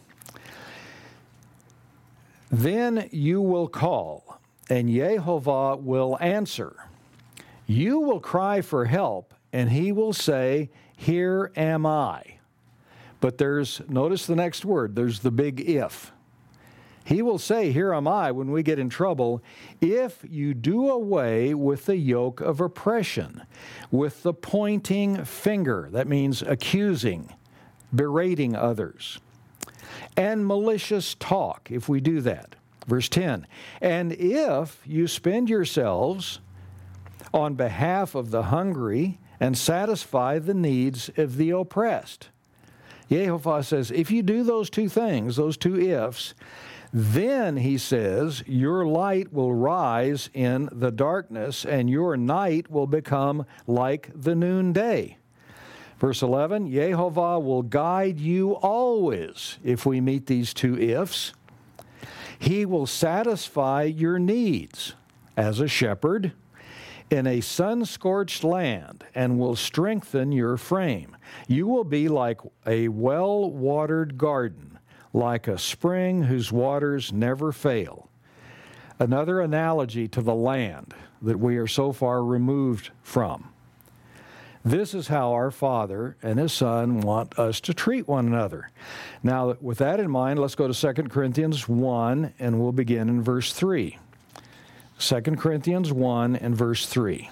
Then you will call, and Yehovah will answer. You will cry for help, and he will say, here am I. But there's, notice the next word, there's the big if. He will say, here am I, when we get in trouble, if you do away with the yoke of oppression, with the pointing finger, that means accusing, berating others, and malicious talk, if we do that. Verse ten, and if you spend yourselves on behalf of the hungry and satisfy the needs of the oppressed. Yehovah says, if you do those two things, those two ifs, then, he says, your light will rise in the darkness, and your night will become like the noonday. Verse eleven, Yehovah will guide you always if we meet these two ifs. He will satisfy your needs as a shepherd in a sun-scorched land and will strengthen your frame. You will be like a well-watered garden, like a spring whose waters never fail. Another analogy to the land that we are so far removed from. This is how our Father and His Son want us to treat one another. Now, with that in mind, let's go to Second Corinthians one, and we'll begin in verse three. Second Corinthians one and verse three.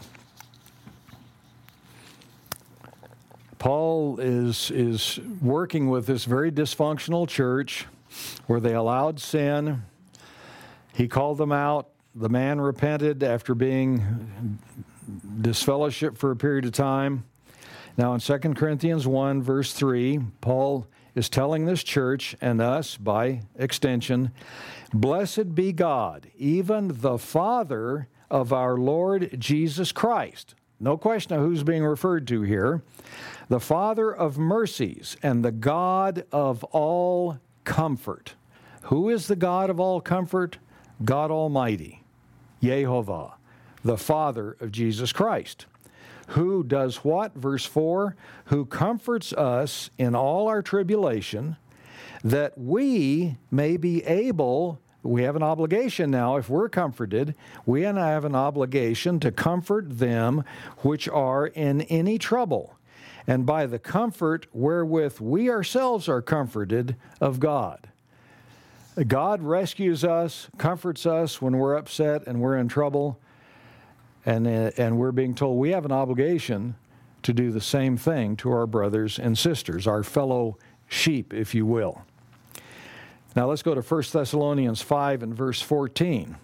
Paul is, is working with this very dysfunctional church where they allowed sin. He called them out. The man repented after being disfellowship for a period of time. Now in Second Corinthians one, verse three, Paul is telling this church and us, by extension, blessed be God, even the Father of our Lord Jesus Christ. No question of who's being referred to here. The Father of mercies and the God of all comfort. Who is the God of all comfort? God Almighty, Yehovah, the Father of Jesus Christ. Who does what? Verse four, who comforts us in all our tribulation, that we may be able, we have an obligation now, if we're comforted, we have an obligation to comfort them which are in any trouble, and by the comfort wherewith we ourselves are comforted of God. God rescues us, comforts us when we're upset and we're in trouble, and, uh, and we're being told we have an obligation to do the same thing to our brothers and sisters, our fellow sheep, if you will. Now let's go to First Thessalonians five and verse fourteen.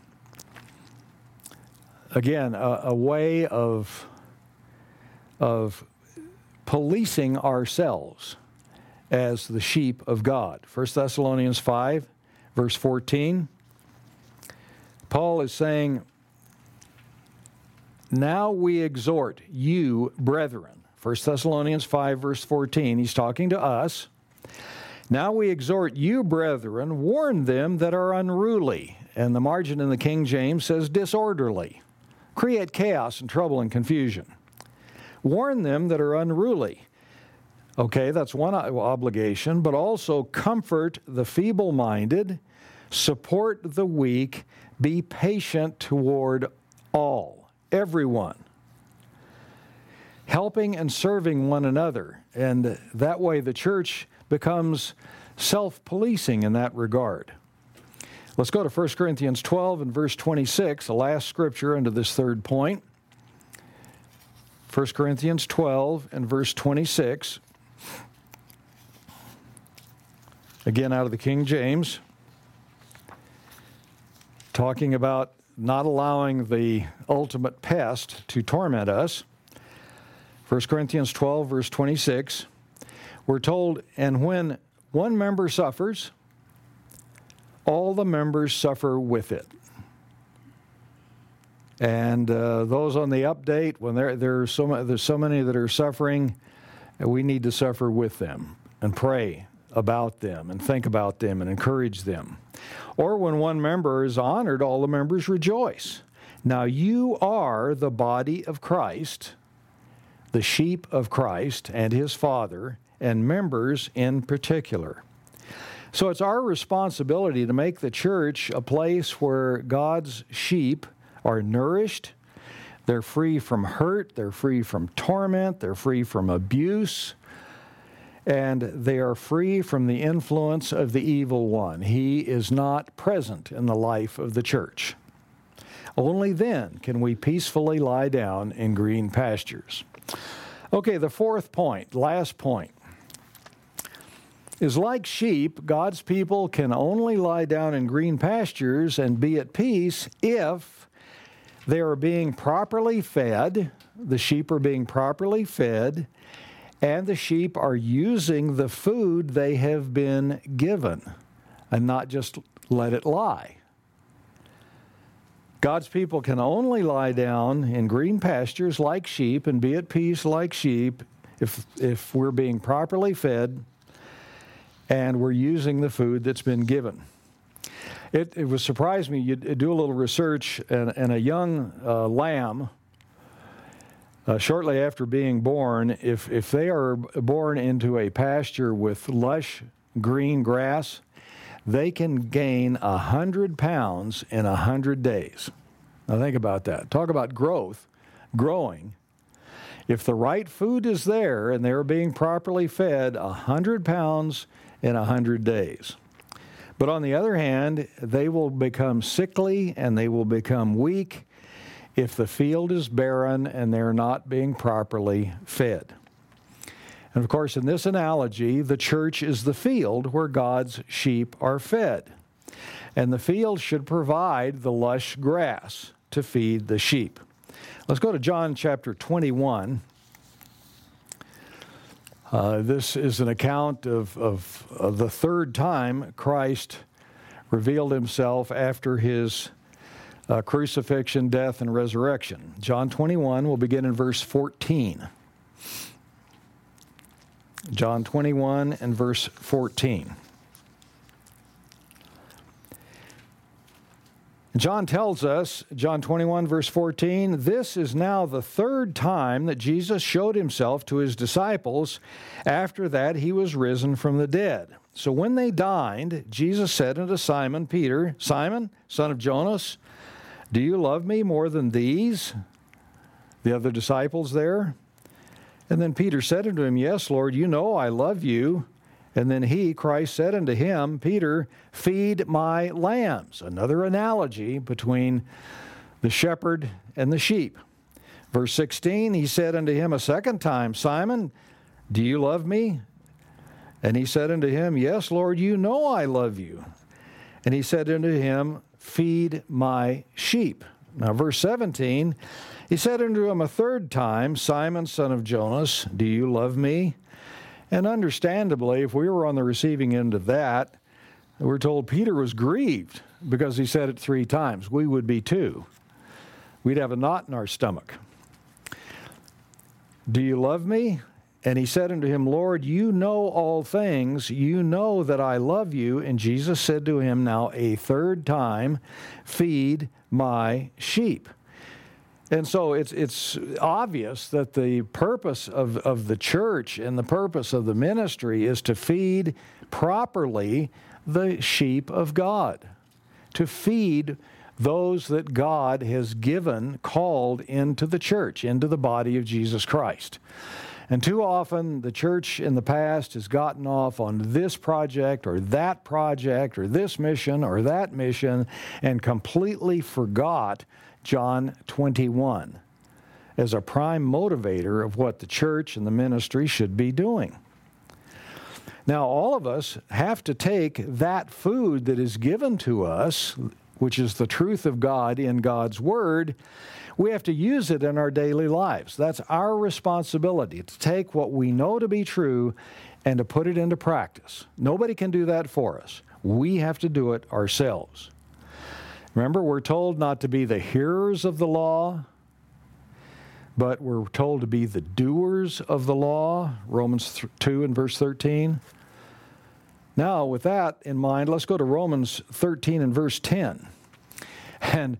Again, a, a way of, of policing ourselves as the sheep of God. First Thessalonians five, verse fourteen. Paul is saying, now we exhort you, brethren. First Thessalonians five, verse fourteen. He's talking to us. Now we exhort you, brethren, warn them that are unruly. And the margin in the King James says disorderly. Create chaos and trouble and confusion. Warn them that are unruly. Okay, that's one obligation, but also comfort the feeble-minded, support the weak, be patient toward all, everyone. Helping and serving one another. And that way the church becomes self-policing in that regard. Let's go to First Corinthians twelve and verse twenty-six, the last scripture under this third point. First Corinthians twelve and verse twenty-six. Again, out of the King James, talking about not allowing the ultimate pest to torment us. First Corinthians twelve, verse twenty-six, we're told, and when one member suffers, all the members suffer with it. And uh, those on the update, when there, there are so, there's so many that are suffering, we need to suffer with them and pray about them and think about them and encourage them. Or when one member is honored, all the members rejoice. Now you are the body of Christ, the sheep of Christ and his Father, and members in particular. So it's our responsibility to make the church a place where God's sheep are nourished, they're free from hurt, they're free from torment, they're free from abuse, and they are free from the influence of the evil one. He is not present in the life of the church. Only then can we peacefully lie down in green pastures. Okay, the fourth point, last point, is like sheep, God's people can only lie down in green pastures and be at peace if they are being properly fed, the sheep are being properly fed, and the sheep are using the food they have been given, and not just let it lie. God's people can only lie down in green pastures like sheep and be at peace like sheep if, if we're being properly fed and we're using the food that's been given. It, it was surprised me, you do a little research, and, and a young uh, lamb, uh, shortly after being born, if, if they are born into a pasture with lush green grass, they can gain one hundred pounds in one hundred days. Now think about that. Talk about growth, growing. If the right food is there and they're being properly fed, one hundred pounds in one hundred days. But on the other hand, they will become sickly and they will become weak if the field is barren and they're not being properly fed. And of course, in this analogy, the church is the field where God's sheep are fed. And the field should provide the lush grass to feed the sheep. Let's go to John chapter twenty-one. Uh, this is an account of, of, of the third time Christ revealed himself after his uh, crucifixion, death, and resurrection. John twenty-one, we'll begin in verse fourteen. John twenty-one and verse fourteen. John tells us, John twenty-one, verse fourteen, this is now the third time that Jesus showed himself to his disciples. After that, he was risen from the dead. So when they dined, Jesus said unto Simon Peter, Simon, son of Jonas, do you love me more than these? The other disciples there. And then Peter said unto him, yes, Lord, you know I love you. And then he, Christ, said unto him, Peter, feed my lambs. Another analogy between the shepherd and the sheep. Verse sixteen, he said unto him a second time, Simon, do you love me? And he said unto him, yes, Lord, you know I love you. And he said unto him, feed my sheep. Now, verse seventeen, he said unto him a third time, Simon, son of Jonas, do you love me? And understandably, if we were on the receiving end of that, we're told Peter was grieved because he said it three times. We would be too. We'd have a knot in our stomach. Do you love me? And he said unto him, Lord, you know all things. You know that I love you. And Jesus said to him now a third time, feed my sheep. And so it's it's obvious that the purpose of, of the church and the purpose of the ministry is to feed properly the sheep of God, to feed those that God has given, called into the church, into the body of Jesus Christ. And too often the church in the past has gotten off on this project or that project or this mission or that mission and completely forgot John twenty-one as a prime motivator of what the church and the ministry should be doing. Now, all of us have to take that food that is given to us which is the truth of God in God's Word, we have to use it in our daily lives. That's our responsibility, to take what we know to be true and to put it into practice. Nobody can do that for us. We have to do it ourselves. Remember, we're told not to be the hearers of the law, but we're told to be the doers of the law, Romans two and verse thirteen. Now, with that in mind, let's go to Romans thirteen and verse ten. And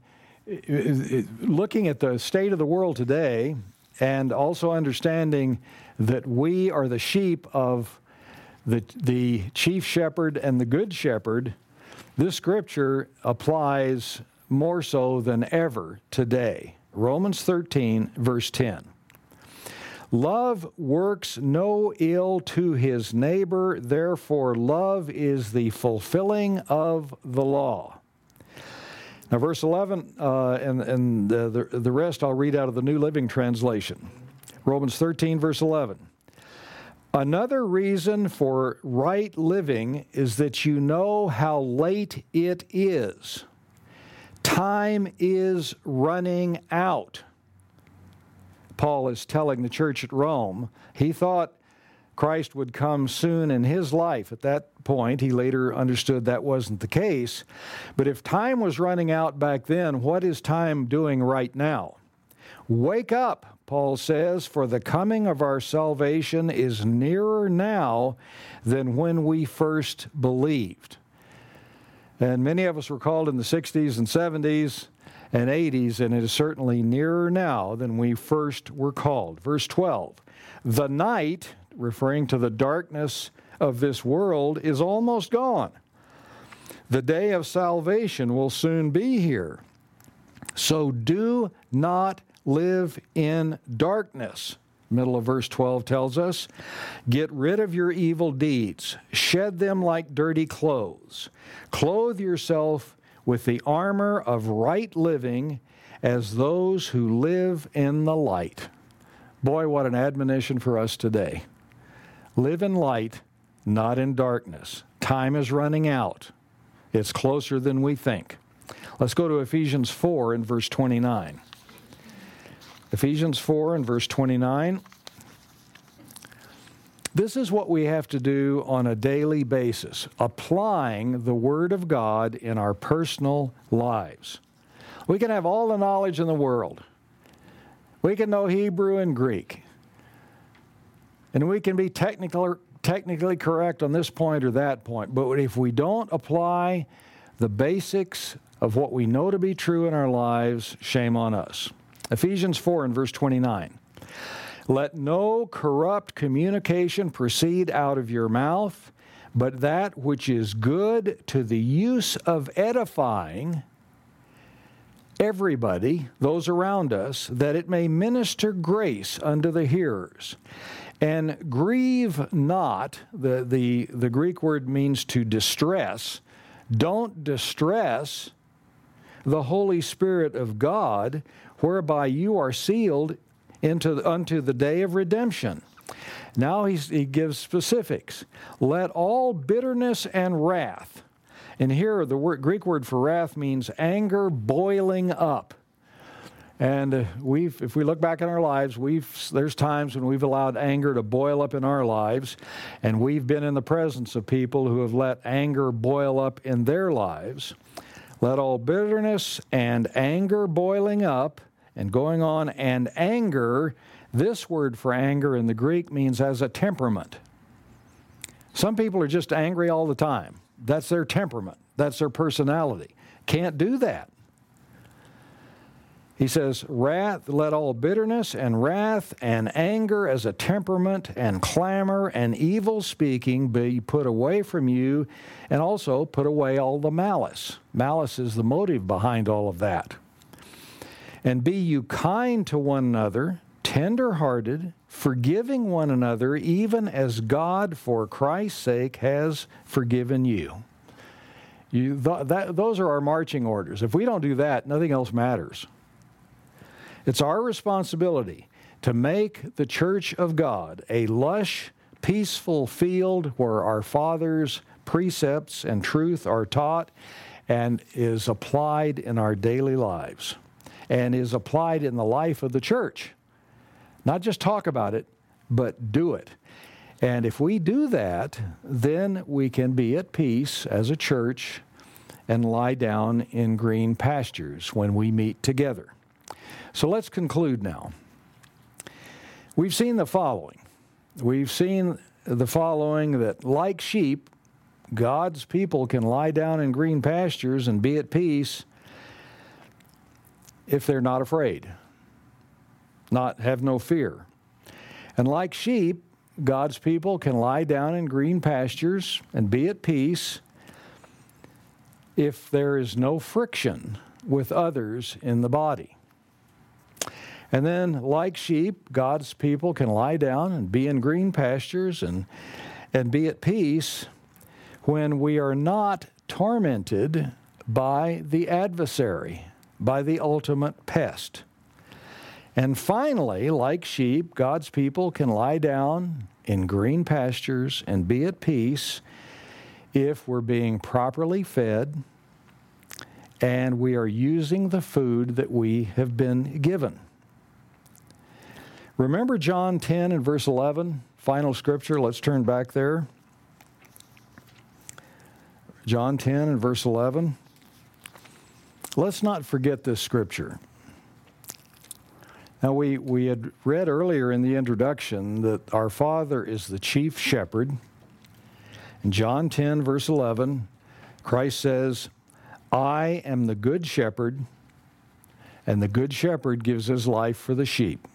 looking at the state of the world today, and also understanding that we are the sheep of the, the chief shepherd and the good shepherd, this scripture applies more so than ever today. Romans thirteen, verse ten. Love works no ill to his neighbor, therefore love is the fulfilling of the law. Now, verse eleven, uh, and, and the, the, the rest I'll read out of the New Living Translation. Romans thirteen, verse eleven. Another reason for right living is that you know how late it is. Time is running out. Paul is telling the church at Rome. He thought Christ would come soon in his life. At that point, he later understood that wasn't the case. But if time was running out back then, what is time doing right now? Wake up, Paul says, for the coming of our salvation is nearer now than when we first believed. And many of us were called in the sixties and seventies and eighties, and it is certainly nearer now than we first were called. Verse twelve, the night, referring to the darkness of this world, is almost gone. The day of salvation will soon be here. So do not live in darkness. Middle of verse twelve tells us, get rid of your evil deeds, shed them like dirty clothes. Clothe yourself with the armor of right living as those who live in the light. Boy, what an admonition for us today. Live in light, not in darkness. Time is running out. It's closer than we think. Let's go to Ephesians four and verse twenty-nine. Ephesians four and verse twenty-nine. This is what we have to do on a daily basis, applying the Word of God in our personal lives. We can have all the knowledge in the world. We can know Hebrew and Greek. And we can be technical, technically correct on this point or that point. But if we don't apply the basics of what we know to be true in our lives, shame on us. Ephesians four and verse twenty-nine. Let no corrupt communication proceed out of your mouth, but that which is good to the use of edifying everybody, those around us, that it may minister grace unto the hearers. And grieve not, the, the, the Greek word means to distress. Don't distress the Holy Spirit of God, whereby you are sealed into unto the day of redemption. Now he's, he gives specifics. Let all bitterness and wrath, and here the word, Greek word for wrath means anger boiling up. And uh, we've, if we look back in our lives, we've there's times when we've allowed anger to boil up in our lives, and we've been in the presence of people who have let anger boil up in their lives. Let all bitterness and anger boiling up, and going on, and anger, this word for anger in the Greek means as a temperament. Some people are just angry all the time. That's their temperament. That's their personality. Can't do that. He says, wrath, let all bitterness and wrath and anger as a temperament and clamor and evil speaking be put away from you, and also put away all the malice. Malice is the motive behind all of that. And be you kind to one another, tender-hearted, forgiving one another, even as God, for Christ's sake, has forgiven you. You th- that, those are our marching orders. If we don't do that, nothing else matters. It's our responsibility to make the church of God a lush, peaceful field where our Father's precepts and truth are taught, and is applied in our daily lives and is applied in the life of the church. Not just talk about it, but do it. And if we do that, then we can be at peace as a church and lie down in green pastures when we meet together. So let's conclude now. We've seen the following. We've seen the following, that like sheep, God's people can lie down in green pastures and be at peace if they're not afraid, not have no fear. And like sheep, God's people can lie down in green pastures and be at peace if there is no friction with others in the body. And then, like sheep, God's people can lie down and be in green pastures and, and be at peace when we are not tormented by the adversary, by the ultimate pest. And finally, like sheep, God's people can lie down in green pastures and be at peace if we're being properly fed and we are using the food that we have been given. Remember John ten and verse eleven, final scripture. Let's turn back there. John ten and verse eleven. Let's not forget this scripture. Now, we, we had read earlier in the introduction that our Father is the chief shepherd. In John ten, verse eleven, Christ says, I am the good shepherd, and the good shepherd gives his life for the sheep.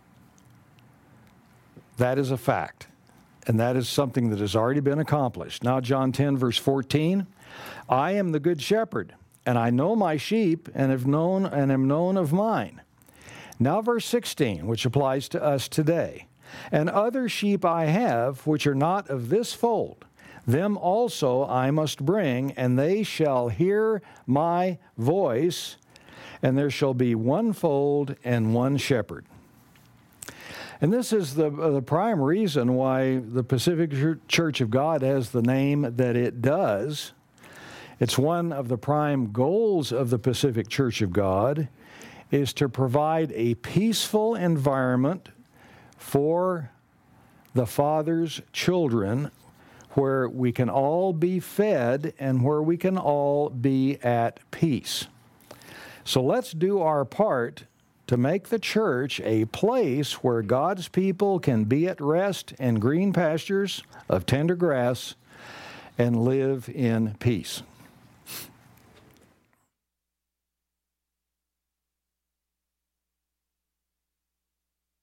That is a fact, and that is something that has already been accomplished. Now, John ten, verse fourteen, I am the good shepherd, and I know my sheep, and have known and am known of mine. Now, verse sixteen, which applies to us today. And other sheep I have, which are not of this fold. Them also I must bring, and they shall hear my voice, and there shall be one fold and one shepherd. And this is the, uh, the prime reason why the Pacific Church of God has the name that it does. It's one of the prime goals of the Pacific Church of God, is to provide a peaceful environment for the Father's children where we can all be fed and where we can all be at peace. So let's do our part to make the church a place where God's people can be at rest in green pastures of tender grass and live in peace.